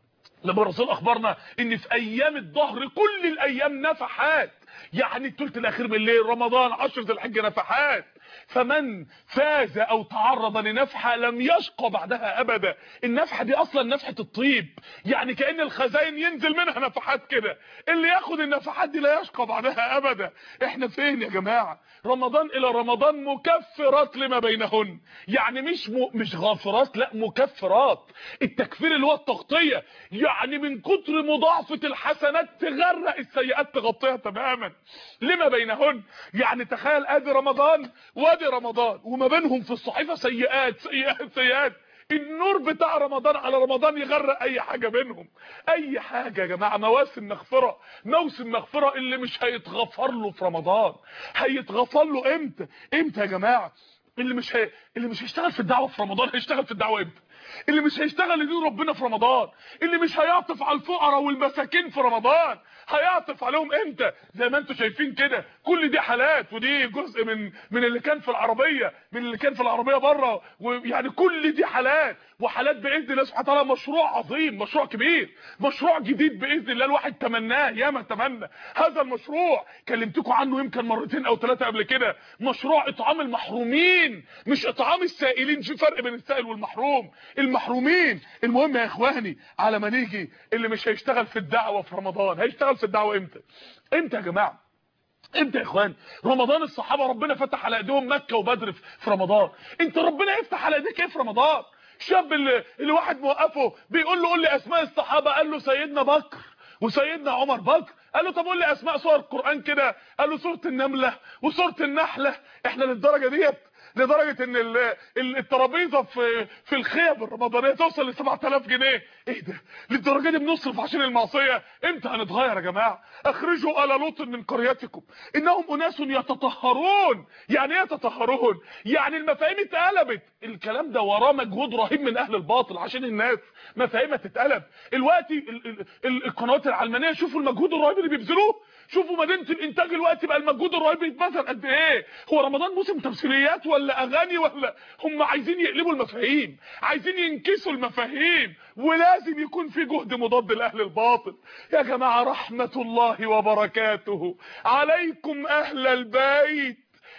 لما الرسول اخبرنا ان في ايام الظهر كل الايام نفحات، يعني الثلث الاخير من الليل رمضان 10 ذي الحجه نفحات. فمن فاز او تعرض لنفحه لم يشقى بعدها ابدا. النفحه دي اصلا نفحه الطيب، يعني كأن الخزائن ينزل منها نفحات كده، اللي ياخد النفحات دي لا يشقى بعدها ابدا. احنا فين يا جماعه؟ رمضان الى رمضان مكفرات لما بينهن، يعني مش غافرات، لا مكفرات. التكفير اللي هو التغطيه، يعني من كتر مضاعفه الحسنات تغرق السيئات تغطيها تماما. لما بينهن يعني تخيل ادي رمضان وادي رمضان وما بينهم في الصحيفه سيئات سيئات سيئات، النور بتاع رمضان على رمضان يغرق اي حاجه بينهم. اي حاجه يا جماعه، مواسم مغفره، موسم مغفره اللي مش هيتغفر له في رمضان هيتغفر له امتى؟ امتى يا جماعه؟ اللي مش هيشتغل في الدعوه في رمضان هيشتغل في الدعوه امتى؟ اللي مش هيشتغل لدين ربنا في رمضان، اللي مش هيعطف على الفقراء والمساكين في رمضان هيعطف عليهم امتى؟ زي ما انتم شايفين كده كل دي حالات، ودي جزء من اللي كان في العربيه، من اللي كان في العربيه بره، ويعني كل دي حالات وحالات باذن الله سبحانه وتعالى. مشروع عظيم، مشروع كبير، مشروع جديد باذن الله الواحد تمناه ياما تمنى هذا المشروع. كلمتكم عنه يمكن مرتين او ثلاثه قبل كده، مشروع اطعام المحرومين مش اطعام السائلين، في فرق بين السائل والمحروم. المحرومين. المهم يا اخواني على ما نيجي، اللي مش هيشتغل في الدعوه في رمضان هيشتغل في الدعوه امتى؟ امتى يا جماعه؟ امتى يا اخوان؟ رمضان الصحابه ربنا فتح على ايديهم مكه وبدر في رمضان، انت ربنا يفتح على ايديك ايه في رمضان؟ الشاب اللي واحد موقفه بيقول له قول لي اسماء الصحابه، قال له سيدنا بكر وسيدنا عمر. بكر قال له طب قول لي اسماء سور القران كده، قال له سوره النمله وسوره النحله. احنا للدرجه ديت؟ لدرجه ان الترابيزه في الخيام الرمضانيه توصل ل 7000 جنيه. ايه ده؟ للدرجه دي بنصرف عشان المعصيه؟ امتى هنتغير يا جماعه؟ اخرجوا آل لوط من قريتكم انهم اناس يتطهرون. يعني ايه يتطهرون؟ يعني المفاهيم اتقلبت. الكلام ده وراه مجهود رهيب من اهل الباطل عشان الناس مفاهيمها تتقلب. دلوقتي القنوات العلمانيه شوفوا المجهود الرهيب اللي بيبذلوه، شوفوا مدينه الانتاج دلوقتي بقى المجهود الرهيب بيتبذل قد ايه. هو رمضان موسم تمثيليات ولا اغاني؟ ولا هم عايزين يقلبوا المفاهيم، عايزين ينكسوا المفاهيم، ولازم يكون في جهد مضاد لاهل الباطل. يا جماعه رحمه الله وبركاته عليكم اهل البيت،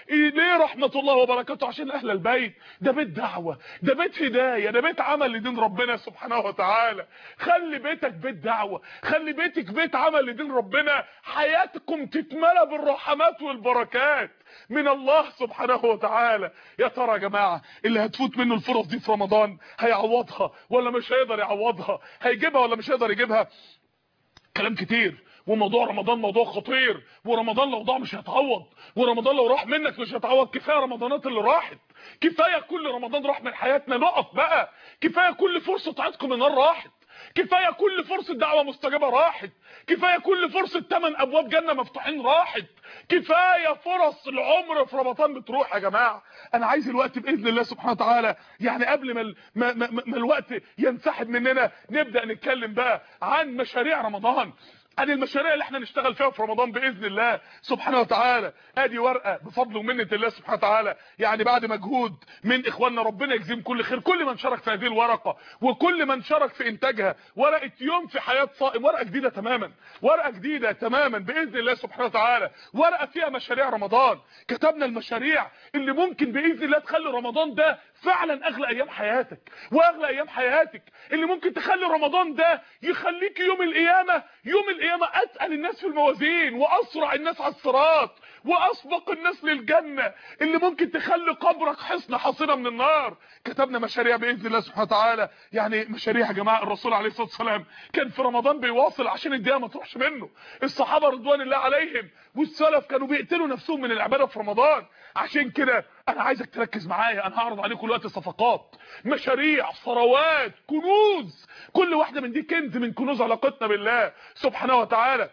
ليه رحمة الله وبركاته؟ عشان اهل البيت. ده بيت دعوة، ده بيت هداية، ده بيت عمل لدين ربنا سبحانه وتعالى. خلي بيتك بيت دعوة، خلي بيتك بيت عمل لدين ربنا. حياتكم تتملى بالرحمات والبركات من الله سبحانه وتعالى. يا ترى يا جماعة اللي هتفوت منه الفرص دي في رمضان هيعوضها ولا مش هيقدر يعوضها؟ هيجيبها ولا مش هيقدر يجيبها؟ كلام كتير، وموضوع رمضان موضوع خطير، ورمضان لو ضاع مش هيتعوض، ورمضان لو راح منك مش هيتعوض. كفايه رمضانات اللي راحت، كفايه كل رمضان راح من حياتنا. نقف بقى، كفايه كل فرصه عتق من النار راحت، كفايه كل فرصه دعوه مستجابه راحت، كفايه كل فرصه 8 ابواب جنه مفتوحين راحت، كفايه فرص العمر في رمضان بتروح يا جماعه. انا عايز الوقت باذن الله سبحانه وتعالى، يعني قبل ما الوقت ينسحب مننا، نبدا نتكلم بقى عن مشاريع رمضان، عن المشاريع اللي احنا نشتغل فيها في رمضان باذن الله سبحانه وتعالى. ادي ورقه بفضل ومنه الله سبحانه وتعالى، يعني بعد مجهود من اخواننا ربنا يجزيهم كل خير، كل من شارك في هذه الورقه وكل من شارك في انتاجها. ورقه يوم في حياه صائم، ورقه جديده تماما، ورقه جديده تماما باذن الله سبحانه وتعالى. ورقه فيها مشاريع رمضان، كتبنا المشاريع اللي ممكن باذن الله تخلي رمضان ده فعلا اغلى ايام حياتك واغلى ايام حياتك، اللي ممكن تخلي رمضان ده يخليك يوم القيامه اتقل الناس في الموازين، واسرع الناس على الصراط، واسبق الناس للجنه، اللي ممكن تخلي قبرك حصينه من النار. كتبنا مشاريع باذن الله سبحانه وتعالى، يعني مشاريع يا جماعه. الرسول عليه الصلاه والسلام كان في رمضان بيواصل عشان الدنيا ما تروحش منه. الصحابه رضوان الله عليهم والسلف كانوا بيقتلوا نفسهم من العباده في رمضان. عشان كده انا عايزك تركز معايا، انا هعرض عليكم دلوقتي صفقات، مشاريع، ثروات، كنوز، كل واحده من دي كنز من كنوز علاقتنا بالله سبحانه وتعالى.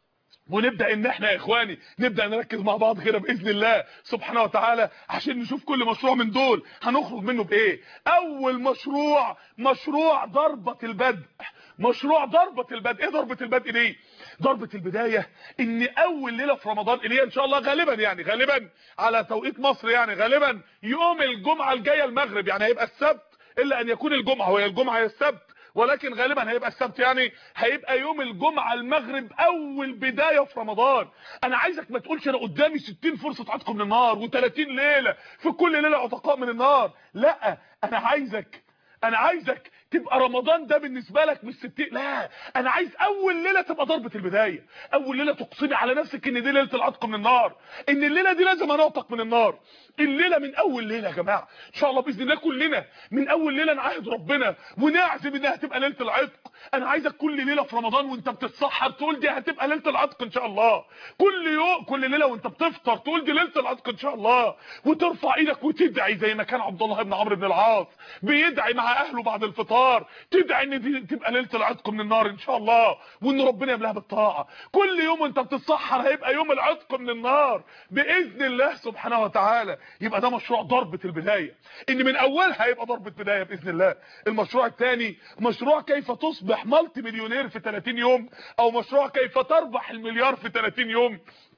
ونبدا ان احنا يا اخواني نبدا نركز مع بعض كده باذن الله سبحانه وتعالى، عشان نشوف كل مشروع من دول هنخرج منه بايه. اول مشروع، مشروع ضربة البدء. مشروع ضربة البدء. ايه ضربة البدء دي؟ ضربة البداية ان اول ليلة في رمضان، اللي هي ان شاء الله غالبا على توقيت مصر، يعني غالبا يوم الجمعة الجاية المغرب، يعني هيبقى السبت، الا ان يكون الجمعة، وهي الجمعة هي السبت، ولكن غالبا هيبقى السبت، يعني هيبقى يوم الجمعة المغرب اول بداية في رمضان. انا عايزك ما تقولش انا قدامي 60 فرصة عتق من النار و30 ليلة في كل ليلة عتقاء من النار. لا، انا عايزك تبقى رمضان ده بالنسبة لك مش 60، لا، انا عايز اول ليلة تبقى ضربة البداية، اول ليلة تقسمي على نفسك ان دي ليلة العتق من النار، ان الليلة دي لازم انعتق من النار. الليلة من اول ليلة يا جماعة ان شاء الله باذن الله، كلنا من اول ليلة نعاهد ربنا ونعزم انها تبقى ليلة العتق. انا عايزك كل ليلة في رمضان وانت بتتسحر تقول دي هتبقى ليلة العتق ان شاء الله، كل يوم كل ليلة وانت بتفطر تقول دي ليلة العتق ان شاء الله، وترفع ايدك وتدعي زي ما كان عبد الله بن عمرو بن العاص بيدعي مع اهله بعد الفطار، تدعي ان دي تبقى ليله العتق من النار ان شاء الله، وان ربنا يملاها بالطاعه. كل يوم وانت بتتسحر هيبقى يوم العتق من النار باذن الله سبحانه وتعالى. يبقى ده مشروع ضربه البدايه، ان من اولها هيبقى ضربه بدايه باذن الله. المشروع الثاني مشروع كيف تصبح مالتي مليونير في 30 يوم، او مشروع كيف تربح المليار في 30 يوم.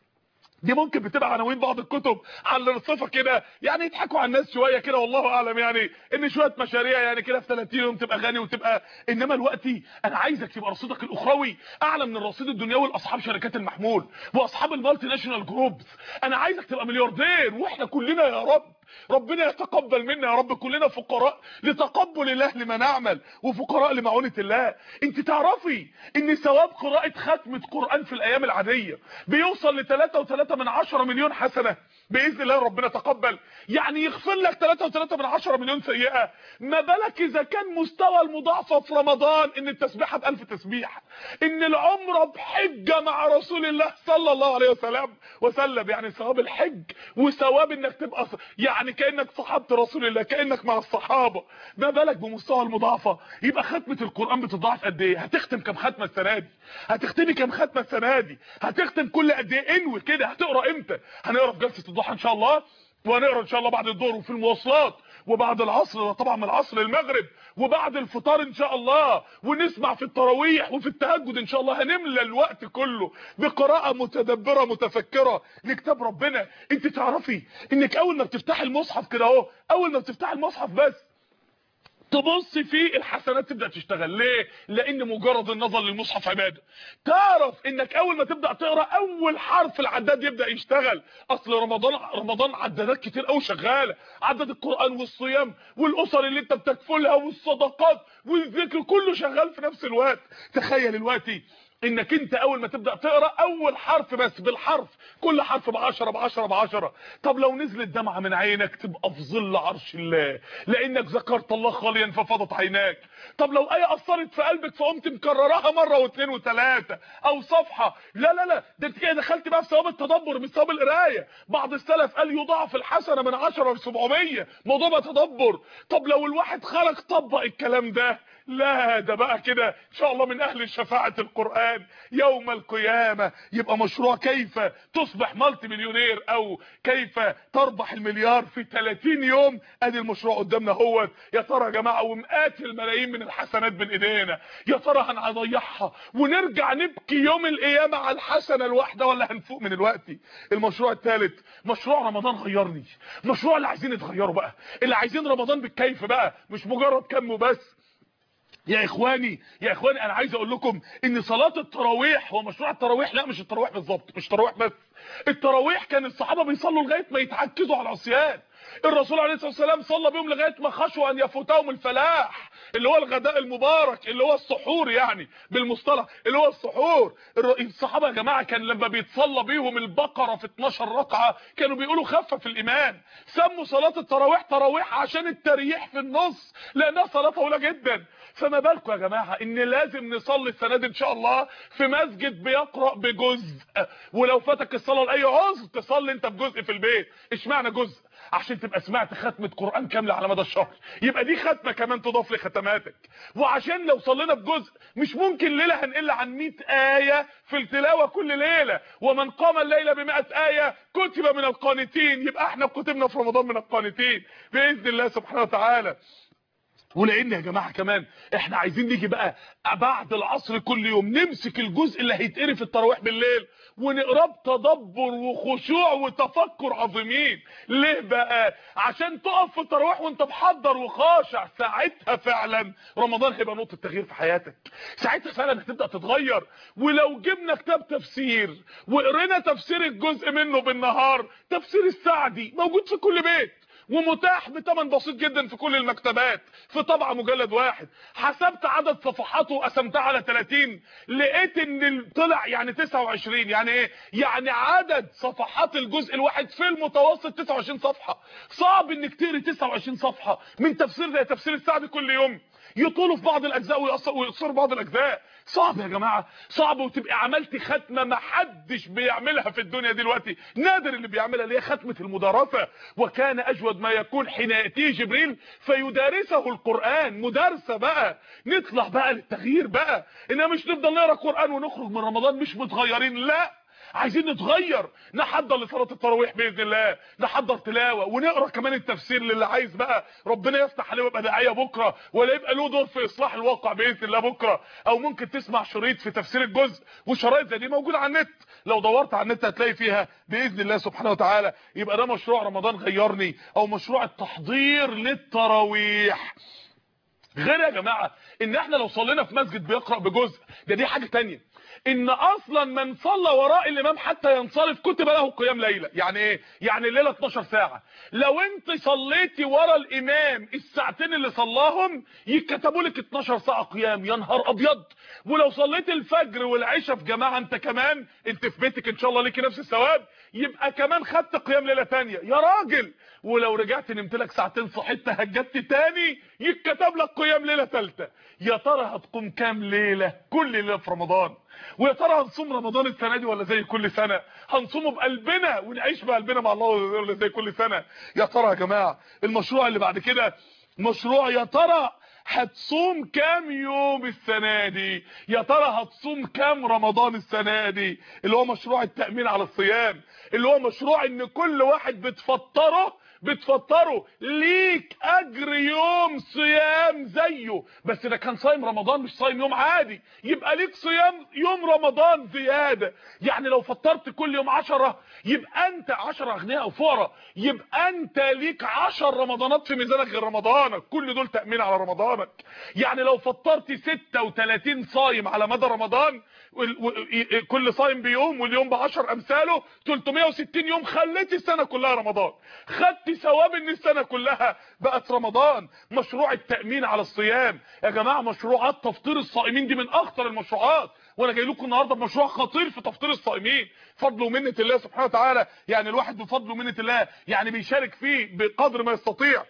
دي ممكن بتبقى عناوين بعض الكتب على الرصفه كده، يعني يضحكوا على الناس شويه كده، والله اعلم، يعني ان شويه مشاريع يعني كده في 30 يوم تبقى غني وتبقى. انما دلوقتي انا عايزك يبقى رصيدك الاخروي اعلى من الرصيد الدنيوي لاصحاب شركات المحمول واصحاب المالتي ناشونال جروبس. انا عايزك تبقى ملياردير، واحنا كلنا يا رب ربنا يتقبل منا يا رب، كلنا فقراء لتقبل الله لما نعمل، وفقراء لمعونة الله. انت تعرفي ان ثواب قراءة ختمة قرآن في الايام العادية بيوصل ل 3.3 مليون حسنة باذن الله ربنا تقبل، يعني يغفر لك 3.3 مليون سيئة. ما بالك اذا كان مستوى المضاعفة في رمضان ان التسبيحة ب1000 تسبيحة، ان العمرة بحجة مع رسول الله صلى الله عليه وسلم، يعني ثواب الحج وثواب انك تبقى يعني كأنك صحابة رسول الله، كأنك مع الصحابة. ما بالك بمستوى المضاعفة؟ يبقى ختمة القرآن بتضاعف قد ايه؟ هتختم كم ختمة السنة دي؟ هتختمي كم ختمة السنة دي؟ هتختم كل قد ايه؟ انوي كده. هتقرا امتى؟ هنقرا في جلسة الضحى ان شاء الله، وهنقرا ان شاء الله بعد الظهر وفي المواصلات، وبعد العصر طبعا من العصر للمغرب، وبعد الفطار ان شاء الله، ونسمع في التراويح وفي التهجد ان شاء الله. هنملى الوقت كله بقراءة متدبرة متفكرة لكتاب ربنا. انت تعرفي انك اول ما بتفتح المصحف كده اهو، اول ما بتفتح المصحف بس تبص فيه الحسنات تبدا تشتغل. ليه؟ لان مجرد النظر للمصحف عباده. تعرف انك اول ما تبدا تقرا اول حرف العداد يبدا يشتغل. اصل رمضان عدادات كتير قوي شغاله، عدد القران والصيام والاسر اللي انت بتكفلها والصدقات والذكر كله شغال في نفس الوقت. تخيل دلوقتي انك انت اول ما تبدا تقرا اول حرف بس بالحرف، كل حرف ب10 طب لو نزلت دمعه من عينك تبقى في ظل عرش الله، لانك ذكرت الله خاليا ففاضت عيناك. طب لو ايه اثرت في قلبك فقمت مكررها مره واثنين وثلاثه، او صفحه، لا ده انت كده دخلت بقى في ثواب التدبر مش ثواب القرايه. بعض السلف قال يضاعف الحسنه من 10 ل 700. موضوع بقى تدبر. طب لو الواحد خرج طبق الكلام ده، لا ده بقى كده ان شاء الله من اهل شفاعة القرآن يوم القيامة. يبقى مشروع كيف تصبح مالتي مليونير او كيف تربح المليار في 30 يوم، ادي المشروع قدامنا هو. يا ترى يا جماعة ومئات الملايين من الحسنات بين ايدينا، يا ترى هنضيعها ونرجع نبكي يوم القيامة على الحسنة الواحدة ولا هنفوق من الوقت؟ المشروع الثالث مشروع رمضان غيرني. مشروع اللي عايزين يتغيروا بقى، اللي عايزين رمضان بالكيف بقى مش مجرد كم بس. يا اخواني انا عايز اقول لكم ان صلاه التراويح هو مشروع التراويح. لا مش التراويح بالظبط، مش تراويح بس. التراويح كان الصحابه بيصلوا لغايه ما يتعكزوا على العصيان. الرسول عليه الصلاه والسلام صلى بيهم لغايه ما خشوا ان يفوتهم الفلاح، اللي هو الغداء المبارك، اللي هو السحور يعني بالمصطلح، اللي هو السحور. الصحابه يا جماعه كان لما بيتصلى بيهم البقره في 12 ركعه كانوا بيقولوا خفف الايمان. سموا صلاه التراويح تراويح عشان التريح في النص، لانها صلاه طويله جدا. فما بالكم يا جماعه ان لازم نصلي السنه دي ان شاء الله في مسجد بيقرا بجزء، ولو فاتك الصلاه لاي عذر تصلي انت بجزء في البيت. اشمعنى جزء؟ عشان تبقى سمعت ختمه قران كامله على مدى الشهر، يبقى دي ختمه كمان تضاف لختماتك. وعشان لو صلينا بجزء مش ممكن ليله هنقل عن 100 ايه في التلاوه كل ليله. ومن قام الليله ب100 ايه كتب من القانتين. يبقى احنا كتبنا في رمضان من القانتين باذن الله سبحانه وتعالى. ولان يا جماعه كمان احنا عايزين نيجي بقى بعد العصر كل يوم نمسك الجزء اللي هيتقري في التراويح بالليل ونقراه بتدبر وخشوع وتفكر عظيمين. ليه بقى؟ عشان تقف في التراويح وانت محضر وخاشع. ساعتها فعلا رمضان هيبقى نقطه تغيير في حياتك، ساعتها فعلا هتبدا تتغير. ولو جبنا كتاب تفسير وقرينا تفسير الجزء منه بالنهار، تفسير السعدي موجود في كل بيت ومتاح بثمن بسيط جدا في كل المكتبات في طبعه مجلد واحد. حسبت عدد صفحاته وقسمتها على 30 لقيت ان طلع يعني 29. يعني ايه؟ يعني عدد صفحات الجزء الواحد في المتوسط 29 صفحه. صعب انك تقري 29 صفحه من تفسير زي تفسير السعدي كل يوم، يطولوا في بعض الاجزاء ويقصروا بعض الاجزاء. صعب يا جماعه، صعب. وتبقى عملتي ختمه ما حدش بيعملها في الدنيا دلوقتي، نادر اللي بيعملها، اللي هي ختمه المدارسه. وكان اجود ما يكون حين ياتيه جبريل فيدارسه القران. مدارسه بقى، نطلع بقى للتغيير بقى. انما مش نفضل نقرا قران ونخرج من رمضان مش متغيرين، لا عايزين نتغير. نحضر لصلاه التراويح باذن الله، نحضر تلاوه ونقرا كمان التفسير للي عايز بقى ربنا يفتح عليه ويبقى داعيه بكره، ولا يبقى له دور في اصلاح الواقع باذن الله بكره. او ممكن تسمع شريط في تفسير الجزء، وشرايط زي دي موجوده على النت، لو دورت على النت هتلاقي فيها باذن الله سبحانه وتعالى. يبقى ده مشروع رمضان غيرني، او مشروع التحضير للتراويح. غير يا جماعه ان احنا لو صلينا في مسجد بيقرا بجزء، دي حاجه تانية. ان اصلا من صلى وراء الامام حتى ينصرف كتب له قيام ليله. يعني ايه؟ يعني الليله 12 ساعه. لو انت صليتي ورا الامام الساعتين اللي صلاهم يتكتبوا لك 12 ساعه قيام. يا نهار ابيض. ولو صليت الفجر والعشاء في جماعه انت كمان، انت في بيتك ان شاء الله ليكي نفس الثواب، يبقى كمان خدت قيام ليله ثانيه يا راجل. ولو رجعت نمت لك ساعتين صحيت تهجدت تاني يتكتب لك قيام ليله ثالثه. يا ترى هتقوم كام ليله كل ليله في رمضان؟ ويا ترى هنصوم رمضان السنه دي ولا زي كل سنه؟ هنصومه بقلبنا ونعيش بقلبنا مع الله ولا زي كل سنه؟ يا ترى يا جماعه المشروع اللي بعد كده مشروع يا ترى هتصوم كام يوم السنه دي؟ يا ترى هتصوم كام رمضان السنه دي؟ اللي هو مشروع التأمين على الصيام، اللي هو مشروع ان كل واحد بتفطره بتفطره ليك اجر يوم صيام زيه، بس ده كان صايم رمضان مش صايم يوم عادي، يبقى ليك صيام يوم رمضان زياده. يعني لو فطرت كل يوم 10 يبقى انت 10 اغنياء او فقراء، يبقى انت ليك 10 رمضانات في ميزانك غير رمضانك، كل دول تأمين على رمضانك. يعني لو فطرت 36 صايم على مدى رمضان، كل صايم بيوم واليوم ب10 امثاله، 360 يوم، خليت السنه كلها رمضان، خدت ثواب ان السنه كلها بقت رمضان. مشروع التأمين على الصيام يا جماعه، مشروعات تفطير الصائمين دي من اخطر المشروعات، وانا جاي لكم النهارده بمشروع خطير في تفطير الصائمين، فضل ومنه الله سبحانه وتعالى. يعني الواحد بفضل ومنه الله يعني بيشارك فيه بقدر ما يستطيع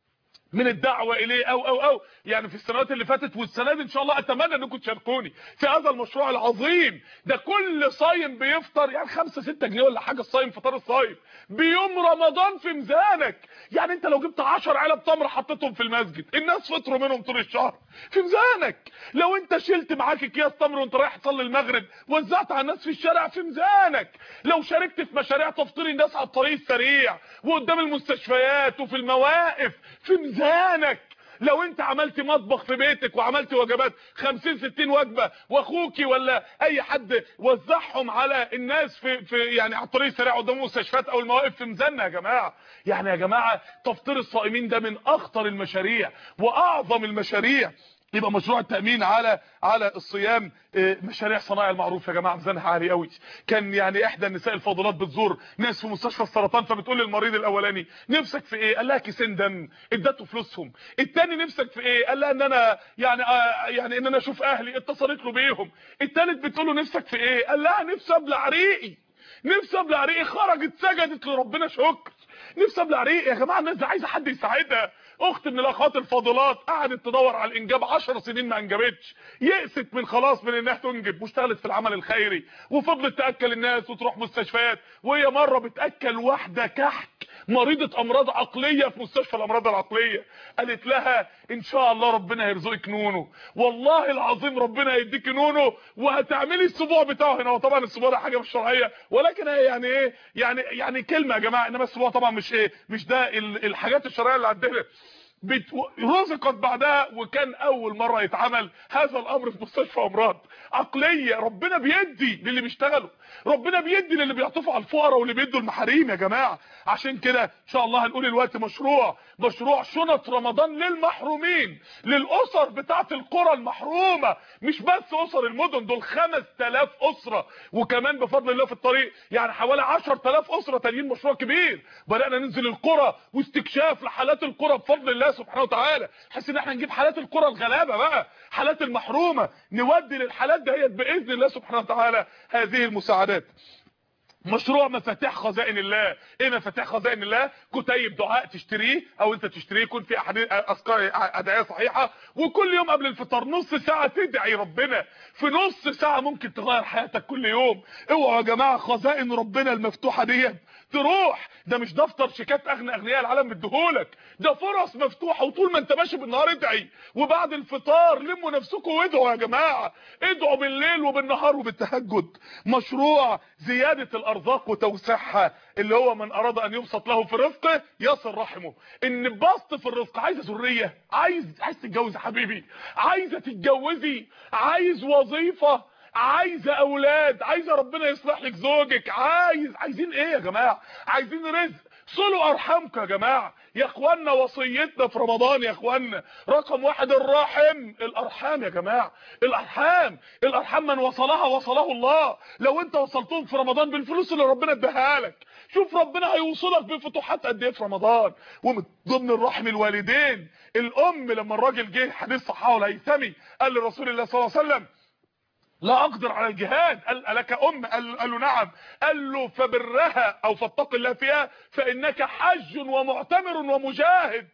من الدعوه اليه او يعني في السنوات اللي فاتت والسنه دي ان شاء الله اتمنى انكم تشاركوني في هذا المشروع العظيم ده. كل صايم بيفطر يعني 5-6 جنيه ولا حاجه، الصايم فطار الصايم بيوم رمضان في ميزانك. يعني انت لو جبت 10 علب تمر حطيتهم في المسجد، الناس فطروا منهم طول الشهر في ميزانك. لو انت شلت معاك اكياس تمر وانت رايح تصلي المغرب وزعت على الناس في الشارع في ميزانك. لو شاركت في مشاريع تفطير الناس على الطريق السريع وقدام المستشفيات وفي المواقف في ميزانك. لو انت عملت مطبخ في بيتك وعملت وجبات 50-60 وجبه، واخوكي ولا اي حد وزعهم على الناس في يعني على الطريق السريع قدام المستشفيات او المواقف، في ميزاننا يا جماعه. يعني يا جماعه تفطير الصائمين ده من اخطر المشاريع واعظم المشاريع. يبقى مشروع التأمين على الصيام. مشاريع صناعة المعروف يا جماعه ميزانها عالي قوي. كان يعني احدى النساء الفاضلات بتزور ناس في مستشفى السرطان، فبتقول للمريض الاولاني نفسك في ايه؟ قال لها كيسين دم، ادته فلوسهم. الثاني نفسك في ايه؟ قال لها ان انا يعني ان انا اشوف اهلي، اتصلت له بيهم. الثالث بتقول له نفسك في ايه؟ قال لها نفسي ابلع ريقي، نفسي ابلع ريقي. خرجت سجدت لربنا شكر، نفسي ابلع ريقي. يا جماعه الناس دي عايزه حد يساعدها. اخت من الاخوات الفاضلات قعدت تدور على الانجاب 10 سنين ما انجبتش، يئست من خلاص من انها تنجب، واشتغلت في العمل الخيري وفضلت تاكل الناس وتروح مستشفيات. وهي مره بتاكل واحده كحك مريضه امراض عقليه في مستشفى الامراض العقليه، قالت لها ان شاء الله ربنا هيرزقك نونو، والله العظيم ربنا هيديك نونو وهتعملي السبوع بتاعه هنا. وطبعا السبوع ده حاجه مش شرعيه، ولكن هي يعني ايه يعني كلمه يا جماعه، انما السبوع طبعا مش ده الحاجات الشرعيه اللي عندنا. رزقت بعدها، وكان اول مره يتعمل هذا الامر في مستشفى امراض عقليه. ربنا بيدي للي بيشتغلوا، ربنا بيدي للي بيعطفوا على الفقراء واللي بيدوا المحاريم يا جماعه. عشان كده ان شاء الله هنقول الوقت مشروع شنط رمضان للمحرومين، للاسر بتاعه القرى المحرومه، مش بس اسر المدن، دول 5000 اسره، وكمان بفضل الله في الطريق يعني حوالي 10000 اسره تانيين. مشروع كبير. بدانا ننزل القرى واستكشاف لحالات القرى بفضل الله سبحانه وتعالى، بحيث ان احنا نجيب حالات القرى الغلابه بقى، حالات المحرومه، نودي للحالات ديت باذن الله سبحانه وتعالى هذه المساعدات. مشروع مفاتيح خزائن الله. ايه مفاتيح خزائن الله؟ كتيب دعاء تشتريه او انت تشتريه، يكون فيه اذكار ادعيه صحيحه، وكل يوم قبل الفطار نص ساعه تدعي ربنا، في نص ساعه ممكن تغير حياتك كل يوم. اوعوا يا جماعه خزائن ربنا المفتوحه ديت تروح. ده مش دفتر شيكات اغنياء العالم مديهولك، ده فرص مفتوحه، وطول ما انت ماشي بالنهار ادعي، وبعد الفطار لموا نفسكم وادعوا يا جماعه، ادعوا بالليل وبالنهار وبالتهجد. مشروع زياده الارزاق وتوسيعها، اللي هو من اراد ان يبسط له في رزقه يصل رحمه. ان بسط في الرزق. عايزه ذريه، عايز تتجوز يا حبيبي، عايزه تتجوزي، عايز وظيفه، عايزه اولاد، عايزه ربنا يصلح لك زوجك، عايزين ايه يا جماعه؟ عايزين رزق. صلوا ارحامكم يا جماعه يا اخوانا. وصيتنا في رمضان يا اخوانا رقم 1 الرحم، الارحام يا جماعه، الارحام من وصلها وصله الله. لو انت وصلتهم في رمضان بالفلوس اللي ربنا اداها لك، شوف ربنا هيوصلك بفتوحات قد ايه في رمضان. ومن ضمن الرحم الوالدين. الام لما الراجل جه حديث صححه الهيثمي قال لرسول الله صلى الله عليه وسلم لا اقدر على الجهاد، قال لك ام؟ قال له نعم. قال له فبرها او فاتق الله فيها فانك حج ومعتمر ومجاهد.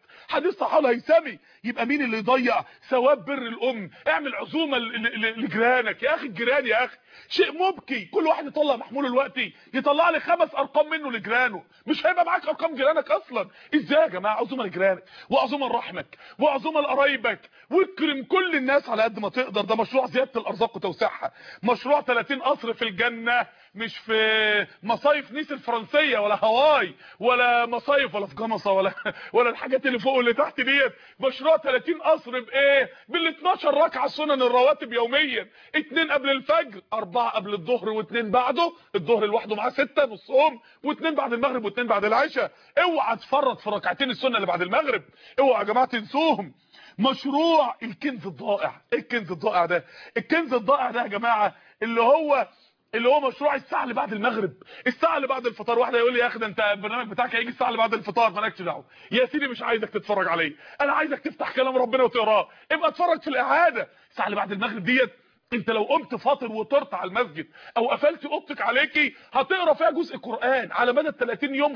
حديث صحيح الهيثمي. يبقى مين اللي يضيع ثواب بر الام؟ اعمل عزومه لجيرانك يا اخي. الجيران يا اخي شيء مبكي، كل واحد يطلع محمول دلوقتي يطلع لي 5 ارقام منه لجيرانه، مش هيبقى معاك ارقام جيرانك اصلا. ازاي يا جماعه؟ عزومه لجيرانك وعزومه لرحمك وعزومه لقرايبك، واكرم كل الناس على قد ما تقدر. ده مشروع زياده الارزاق وتوسيعها، مشروع 30 قصر في الجنه، مش في مصايف نيس الفرنسيه ولا هواي ولا مصايف ولا في جمصه ولا الحاجات اللي فوق واللي تحت ديت. مشروع 30 قصر بايه؟ بال 12 ركعه سنن الرواتب يوميا، 2 قبل الفجر، 4 قبل الظهر و2 بعده، الظهر لوحده معاه 6 نصهم، و2 بعد المغرب و2 بعد العشاء. اوعى تفرط في ركعتين السنه اللي بعد المغرب، اوعى يا جماعه تنسوهم. مشروع الكنز الضائع. ايه الكنز الضائع ده؟ الكنز الضائع ده يا جماعه اللي هو مشروع الساعه اللي بعد المغرب، الساعه اللي بعد الفطار. واحد يقول لي يا اخي ده انت البرنامج بتاعك هيجي الساعه اللي بعد الفطار، مالكش دعوه يا سيدي، مش عايزك تتفرج عليه، انا عايزك تفتح كلام ربنا وتقراه، ابقى اتفرج في الاعاده. الساعه اللي بعد المغرب ديت انت لو قمت فاطر وطرت على المسجد او قفلت اوضتك عليكي هتقرا فيها جزء قران على مدى 30 يوم،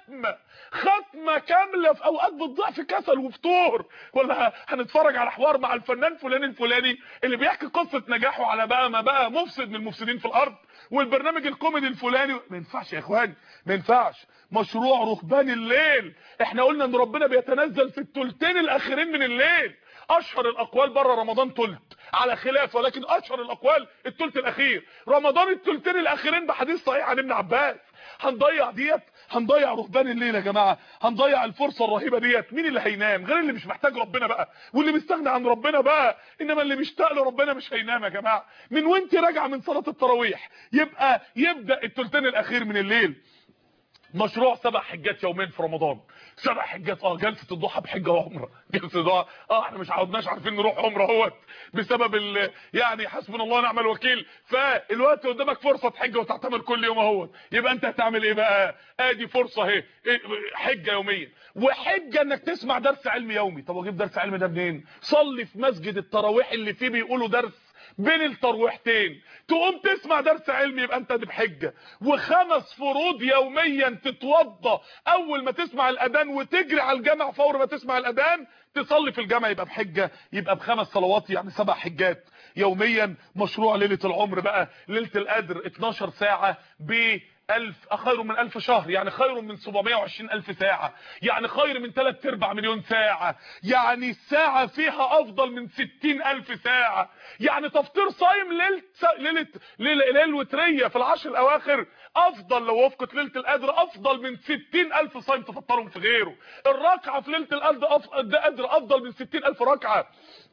ختمه كامله. في اوقات بتضيع في كسل وفتور، ولا هنتفرج على حوار مع الفنان فلان الفلاني اللي بيحكي قصه نجاحه على بقى ما بقى مفسد من المفسدين في الارض، والبرنامج الكوميدي الفلاني. ما ينفعش يا اخواني، ما ينفعش. مشروع رهبان الليل، احنا قلنا ان ربنا بيتنزل في الثلثين الاخيرين من الليل. اشهر الاقوال بره رمضان ثلث على خلاف، ولكن اشهر الاقوال الثلث الاخير. رمضان الثلثين الاخيرين بحديث صحيح عن ابن عباس. هنضيع ديت، هنضيع رهبان الليل يا جماعه، هنضيع الفرصه الرهيبه ديت. مين اللي هينام غير اللي مش محتاج ربنا بقى واللي مستغني عن ربنا بقى؟ انما اللي مشتاق لربنا مش هينام يا جماعه. من وانت راجع من صلاه التراويح يبدا الثلثين الاخير من الليل. مشروع 7 حجات يومين في رمضان، 7 حجات. جلسه الضحى بحجه وعمره، جلسه الضحى. احنا مش عارفين نروح عمره اهوت بسبب يعني حسبنا الله ونعم الوكيل. فالوقت قدامك فرصه تحج وتعتمر كل يوم اهوت. يبقى انت هتعمل ايه بقى؟ ادي فرصه اهي، حجه يوميا، وحجه انك تسمع درس علم يومي. طب واجيب درس علم ده منين؟ صلي في مسجد التراويح اللي فيه بيقولوا درس بين الترويحتين، تقوم تسمع درس علمي، يبقى انت دي بحجه. و5 فروض يوميا تتوضى اول ما تسمع الاذان وتجري على الجامع فور ما تسمع الاذان تصلي في الجامع، يبقى بحجه، يبقى ب5 صلوات، يعني 7 حجات يوميا. مشروع ليله العمر بقى، ليله القدر 12 ساعه ب خير من 1000 شهر، يعني خير من 720,000 ساعة، يعني خير من 3/4 مليون ساعة، يعني الساعة فيها افضل من 60,000 ساعة، يعني تفطير صايم ليلة الوترية في العشر الاواخر افضل، لو وفقت ليلة القدر افضل من 60,000 صايم تفطرهم في غيره. الركعة في ليلة القدر افضل من 60,000 ركعة.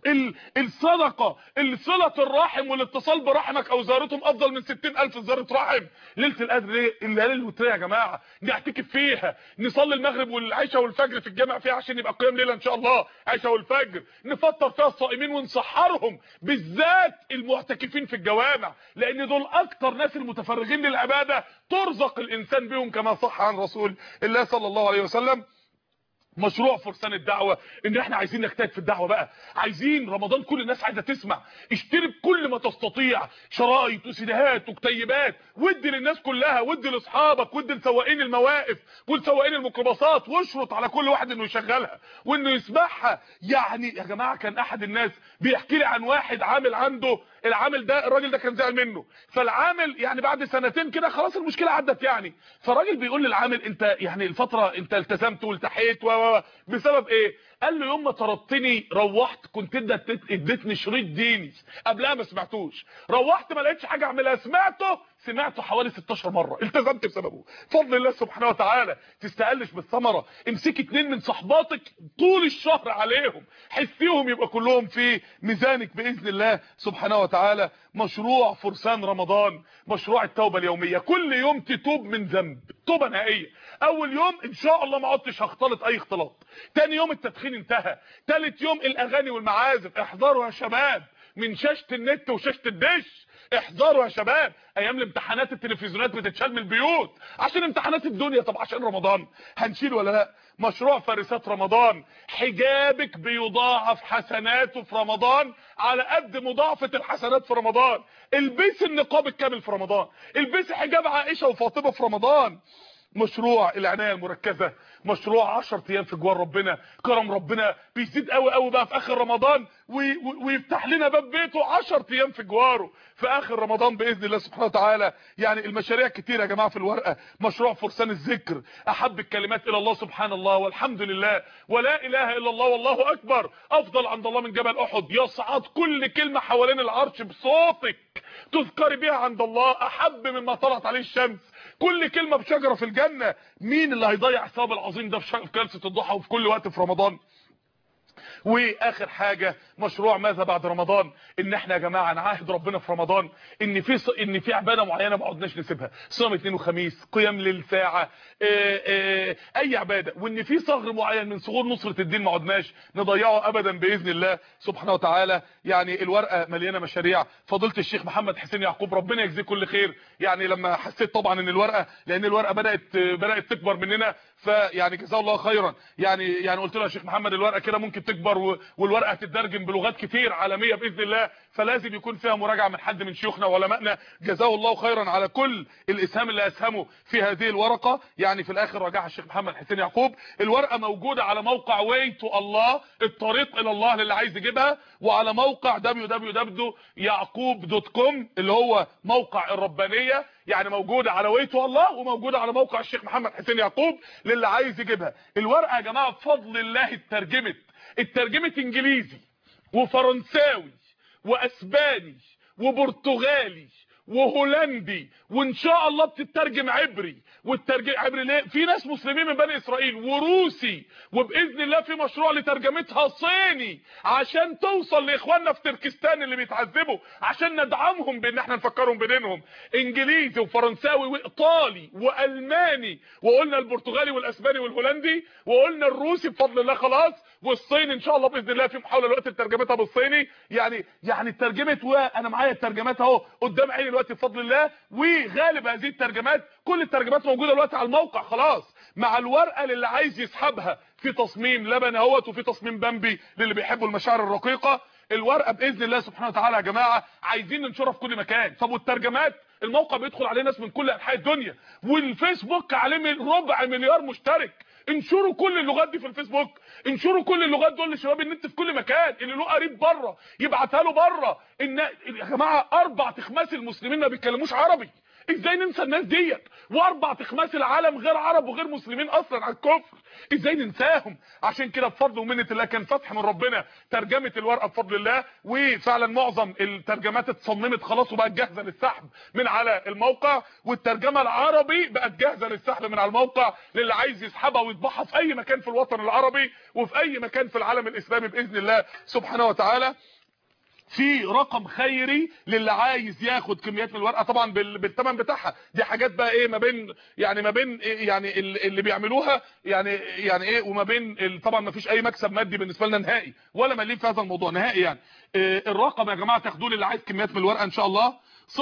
الصدقة، صلة الرحم والاتصال برحمك او زيارتهم افضل من 60,000 زيارة رحم. ليلة القدر ليه؟ الليالي الوترية يا جماعة نعتكف فيها، نصلي المغرب والعشاء والفجر في الجامع فيها عشان يبقى قيام ليلة ان شاء الله، عشاء والفجر، نفطر فيها الصائمين ونسحرهم، بالذات المعتكفين في الجوامع، لان دول اكتر ناس المتفرغين للعبادة ترزق الانسان بهم كما صح عن رسول الله صلى الله عليه وسلم. مشروع فرسان الدعوه، ان احنا عايزين نجتهد في الدعوه بقى، عايزين رمضان كل الناس عايزه تسمع، اشتري بكل ما تستطيع شرايط وسيديهات وكتيبات، ودي للناس كلها، ودي لاصحابك، ودي لسواقين المواقف ولسواقين الميكروباصات، واشرط على كل واحد انه يشغلها وانه يسمعها. يعني يا جماعه كان احد الناس بيحكي لي عن واحد عامل عنده، العامل ده الراجل ده كان زعل منه، فالعامل يعني بعد سنتين كده خلاص المشكله عدت يعني، فالراجل بيقول للعامل انت يعني الفتره انت التزمت والتحيت بسبب ايه؟ قال له يوم ما طردتني روحت كنت اديتني شريط ديني قبلها ما سمعتوش، روحت ما لقيتش حاجه اعملها، سمعته حوالي 16 مره، التزمت بسببه فضل الله سبحانه وتعالى. تستقلش بالثمره، امسك 2 من صحباتك طول الشهر عليهم، حسيهم يبقى كلهم في ميزانك باذن الله سبحانه وتعالى. مشروع فرسان رمضان، مشروع التوبه اليوميه، كل يوم تتوب من ذنب توبه نهائيه. اول يوم ان شاء الله ما عدتش هختلط اي اختلاط، تاني يوم التدخين انتهى، تالت يوم الاغاني والمعازف، احذروا يا شباب من شاشه النت وشاشه الدش، احذروا يا شباب، ايام الامتحانات التلفزيونات بتتشال من البيوت عشان امتحانات الدنيا، طب عشان رمضان هنشيل ولا لا؟ مشروع فارسات رمضان، حجابك بيضاعف حسناته في رمضان على قد مضاعفه الحسنات في رمضان، البسي النقاب الكامل في رمضان، البسي حجاب عائشه وفاطمه في رمضان، مشروع العنايه المركزه، مشروع 10 ايام في جوار ربنا، كرم ربنا بيزيد قوي قوي بقى في اخر رمضان ويفتح لنا باب بيته 10 ايام في جواره في اخر رمضان باذن الله سبحانه وتعالى. يعني المشاريع كتير يا جماعه في الورقه. مشروع فرسان الذكر، احب الكلمات الى الله سبحان الله والحمد لله ولا اله الا الله والله اكبر افضل عند الله من جبل احد، يصعد كل كلمه حوالين العرش بصوتك تذكري بها عند الله احب مما طلعت عليه الشمس، كل كلمه بشجره في الجنه. مين اللي هيضيع الثواب العظيم ده في جلسه الضحى وفي كل وقت في رمضان؟ واخر حاجه مشروع ماذا بعد رمضان، ان احنا يا جماعه نعاهد ربنا في رمضان ان في عباده معينه ما عدناش نسيبها، صيام اثنين وخميس، قيام ليل ساعه، اي عباده، وان في ثغر معين من ثغور نصره الدين ما عدناش نضيعه ابدا باذن الله سبحانه وتعالى. يعني الورقه مليانه مشاريع. فضيله الشيخ محمد حسين يعقوب ربنا يجزيه كل خير، يعني لما حسيت طبعا ان الورقه، لان الورقه بدات تكبر مننا، فيعني جزاه الله خيرا. يعني قلت له يا شيخ محمد الورقه كده ممكن تكبر والورقه هتترجم بلغات كتير عالميه باذن الله، فلازم يكون فيها مراجعه من حد من شيوخنا وعلمائنا جزاه الله خيرا على كل الاسهام اللي اسهموا في هذه الورقه. يعني في الاخر راجعها الشيخ محمد حسين يعقوب. الورقه موجوده على موقع واي تو الله، الطريق الى الله للي عايز يجيبها، وعلى موقع www.yacoob.com اللي هو موقع الربانيه، يعني موجوده على واي تو الله وموجوده على موقع الشيخ محمد حسين يعقوب للي عايز يجيبها. الورقه يا جماعه بفضل الله اترجمت انجليزي وفرنساوي واسباني وبرتغالي وهولندي، وان شاء الله بتترجم عبري. والترجمه عبري ليه؟ في ناس مسلمين من بني اسرائيل، وروسي، وباذن الله في مشروع لترجمتها صيني عشان توصل لاخواننا في تركستان اللي بيتعذبوا، عشان ندعمهم بان احنا نفكرهم بدينهم. انجليزي وفرنساوي وايطالي والماني، وقلنا البرتغالي والاسباني والهولندي، وقلنا الروسي بفضل الله خلاص، والصيني ان شاء الله باذن الله في محاوله دلوقتي لترجمتها بالصيني. يعني اترجمت، وانا معايا الترجمات اهو قدام عيني دلوقتي بفضل الله. وغالب هذه الترجمات، كل الترجمات موجوده دلوقتي على الموقع خلاص، مع الورقه للي عايز يسحبها في تصميم لبن اهوت، وفي تصميم بامبي للي بيحبوا المشاعر الرقيقه. الورقه باذن الله سبحانه وتعالى يا جماعه عايزين ننشرها في كل مكان. طب والترجمات؟ الموقع بيدخل عليه ناس من كل انحاء الدنيا، والفيسبوك عليه 250 مليون مشترك. انشروا كل اللغات دي في الفيسبوك، انشروا كل اللغات دول لشباب النت في كل مكان. اللي له قريب بره يبعتها له بره. يا جماعه 4/5 المسلمين ما بيتكلموش عربي، ازاي ننسى الناس ديت؟ و4/5 العالم غير عرب وغير مسلمين اصلا على الكفر، ازاي ننساهم؟ عشان كده بفضل ومنه الله كان فتح من ربنا ترجمه الورقه بفضل الله، وفعلا معظم الترجمات اتصممت خلاص وبقت جاهزه للسحب من على الموقع، والترجمه العربي بقت جاهزه للسحب من على الموقع للي عايز يسحبها ويطبعها في اي مكان في الوطن العربي وفي اي مكان في العالم الاسلامي باذن الله سبحانه وتعالى. في رقم خيري للي عايز ياخد كميات من الورقه طبعا بالثمن بتاعها. دي حاجات بقى ايه ما بين يعني اللي بيعملوها يعني ايه، وما بين طبعا ما فيش اي مكسب مادي بالنسبه لنا نهائي ولا مليم في هذا الموضوع نهائي. يعني الرقم يا جماعه تاخدوه للي عايز كميات من الورقه ان شاء الله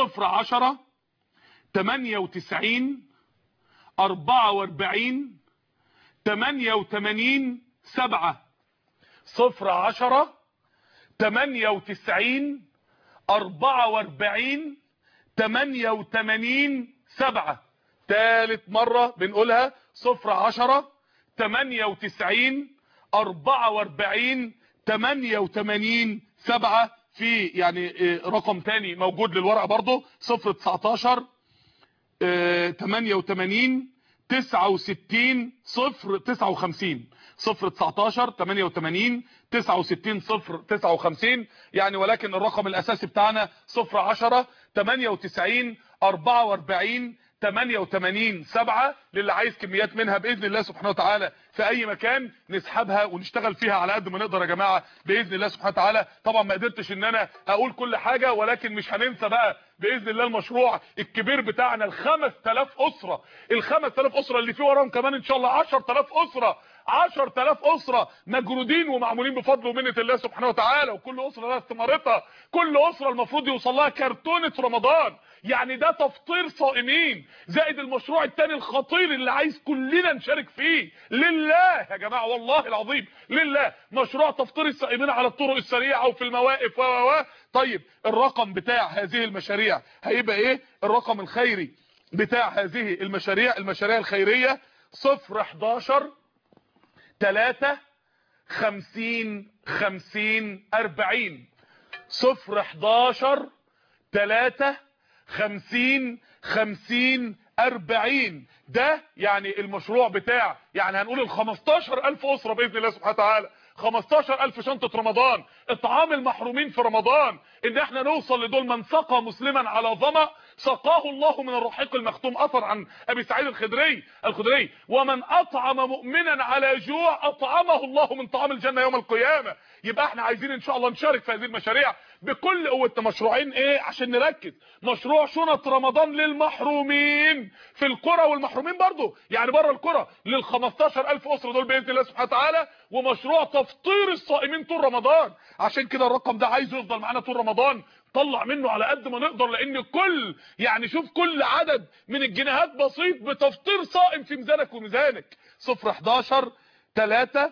010 98 44 88 7 010 98 44 88 7. ثالث مرة بنقولها 010 98 44 88 7. في يعني رقم تاني موجود للورقة برضو 019 88 69 059 019 88 69 059 يعني. ولكن الرقم الاساسي بتاعنا 010 98 44 88 7 للي عايز كميات منها باذن الله سبحانه وتعالى في اي مكان نسحبها ونشتغل فيها على قد ما نقدر يا جماعه باذن الله سبحانه وتعالى. طبعا ما قدرتش ان انا اقول كل حاجه، ولكن مش هننسى بقى باذن الله المشروع الكبير بتاعنا ال 5000 اسره، ال 5000 اسره اللي فيه وراهم كمان ان شاء الله 10000 اسره، 10000 اسره مجرودين ومعمولين بفضل ومنه الله سبحانه وتعالى، وكل اسره لها استمارتها، كل اسره المفروض يوصل لها كرتونه رمضان. يعني ده تفطير صائمين زائد المشروع الثاني الخطير اللي عايز كلنا نشارك فيه لله يا جماعه والله العظيم لله، مشروع تفطير الصائمين على الطرق السريعه وفي المواقف طيب الرقم بتاع هذه المشاريع هيبقى ايه؟ الرقم الخيري بتاع هذه المشاريع الخيرية 011 3 50 50 40 011 3 50 50 40. ده يعني المشروع بتاع يعني هنقول ال 15000 اسره باذن الله سبحانه وتعالى، 15000 شنطه رمضان، اطعام المحرومين في رمضان، ان احنا نوصل لدول. من سقى مسلما على ظمأ سقاه الله من الرحيق المختوم، اثر عن ابي سعيد الخدري. ومن اطعم مؤمنا على جوع اطعمه الله من طعام الجنه يوم القيامه. يبقى احنا عايزين ان شاء الله نشارك في هذه المشاريع بكل قوتنا. مشروعين ايه عشان نركز؟ مشروع شنط رمضان للمحرومين في القرى، والمحرومين برضو يعني بره القرى لل 15000 اسره دول باذن الله سبحانه وتعالى، ومشروع تفطير الصائمين طول رمضان. عشان كده الرقم ده عايزه يفضل معانا طول رمضان، طلع منه على قد ما نقدر، لان شوف كل عدد من الجنيهات بسيط بتفطير صائم في ميزانك وميزانك. 011 3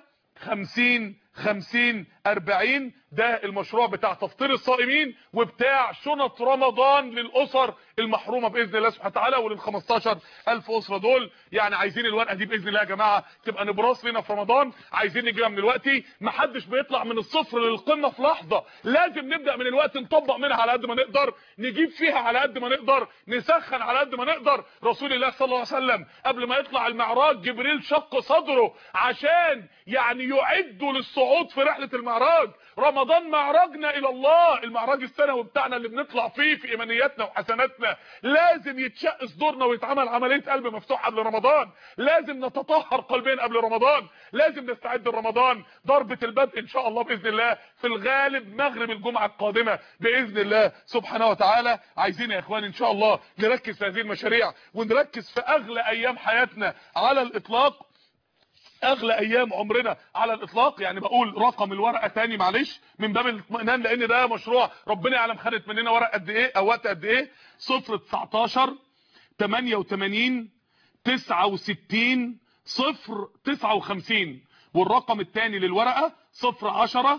50 50 40. ده المشروع بتاع تفطير الصائمين وبتاع شنط رمضان للاسر المحرومه باذن الله سبحانه وتعالى، ولل 15000 اسره دول. يعني عايزين الورقه دي باذن الله يا جماعه تبقى نبراس لنا في رمضان، عايزين نجيبها من الوقت. محدش بيطلع من الصفر للقمه في لحظه، لازم نبدا من الوقت، نطبق منها على قد ما نقدر، نجيب فيها على قد ما نقدر، نسخن على قد ما نقدر. رسول الله صلى الله عليه وسلم قبل ما يطلع المعراج جبريل شق صدره عشان يعني يعدوا للصعود في رحله المعراج. رمضان معراجنا الى الله، المعراج السنوي بتاعنا اللي بنطلع فيه في ايمانياتنا وحسناتنا. لازم يتشق صدورنا ويتعمل عمليه قلب مفتوح قبل رمضان، لازم نتطهر قلبين قبل رمضان، لازم نستعد لرمضان. ضربه البدء ان شاء الله باذن الله في الغالب مغرب الجمعه القادمه باذن الله سبحانه وتعالى. عايزين يا اخوان ان شاء الله نركز في هذه المشاريع، ونركز في اغلى ايام حياتنا على الاطلاق، اغلى ايام عمرنا على الاطلاق. يعني بقول رقم الورقه تاني معلش من باب الاطمئنان، لان ده مشروع ربنا يعلم خدت مننا ورق قد ايه او وقت قد ايه. 019 88 69 059. والرقم الثاني للورقه 010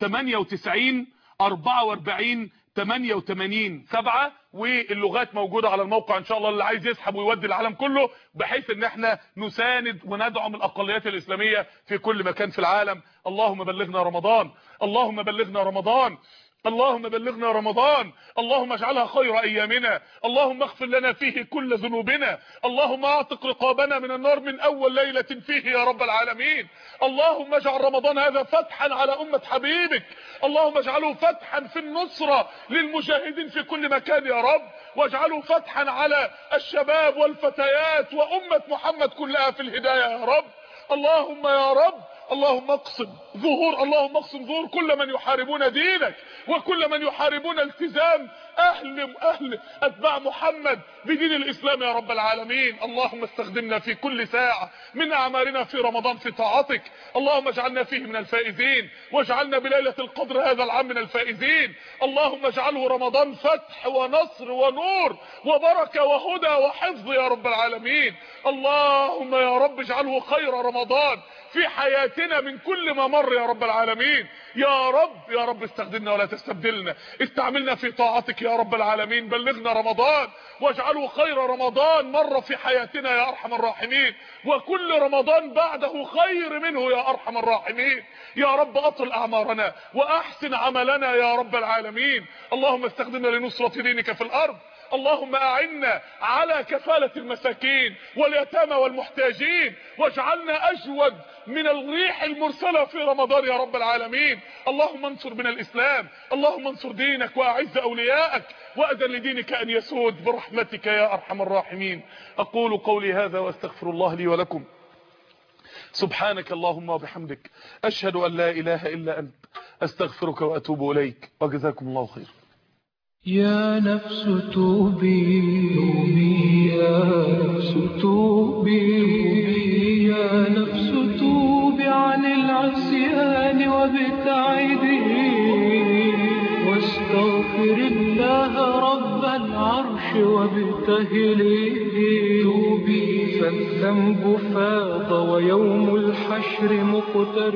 98 44 88 7. واللغات موجوده على الموقع ان شاء الله، اللي عايز يسحب ويودي العالم كله، بحيث ان احنا نساند وندعم الاقليات الاسلاميه في كل مكان في العالم. اللهم بلغنا رمضان، اللهم بلغنا رمضان، اللهم بلغنا رمضان، اللهم اجعلها خير ايامنا، اللهم اغفر لنا فيه كل ذنوبنا، اللهم اعتق رقابنا من النار من اول ليله فيه يا رب العالمين. اللهم اجعل رمضان هذا فتحا على امه حبيبك، اللهم اجعله فتحا في النصره للمجاهدين في كل مكان يا رب، واجعله فتحا على الشباب والفتيات وامه محمد كلها في الهدايه يا رب. اللهم يا رب اللهم اقسم ظهور كل من يحاربون دينك وكل من يحاربون التزام اهل اتباع محمد بدين الاسلام يا رب العالمين. اللهم استخدمنا في كل ساعة من اعمارنا في رمضان في طاعتك، اللهم اجعلنا فيه من الفائزين، واجعلنا بليلة القدر هذا العام من الفائزين. اللهم اجعله رمضان فتح ونصر ونور وبركة وهدى وحفظ يا رب العالمين. اللهم يا رب اجعله خير رمضان في حياتنا من كل ما مر يا رب العالمين. يا رب استخدمنا ولا تستبدلنا، استعملنا في طاعتك يا رب العالمين. بلغنا رمضان واجعله خير رمضان مر في حياتنا يا ارحم الراحمين، وكل رمضان بعده خير منه يا ارحم الراحمين. يا رب اطل اعمارنا واحسن عملنا يا رب العالمين. اللهم استخدمنا لنصرة دينك في الارض، اللهم اعنا على كفالة المساكين واليتامى والمحتاجين، واجعلنا اجود من الريح المرسلة في رمضان يا رب العالمين. اللهم انصر بنا الاسلام، اللهم انصر دينك واعز اولياءك، واذن لدينك ان يسود برحمتك يا ارحم الراحمين. اقول قولي هذا واستغفر الله لي ولكم. سبحانك اللهم وبحمدك، اشهد ان لا اله الا انت، استغفرك واتوب اليك، وجزاكم الله خير. يا نفس توبي يا نفس توبي، يا نفس توبي عن العصيان وابتعدي، واستغفر الله رب العرش وابتهلي. توبي فالذنب فاض ويوم الحشر مقترب.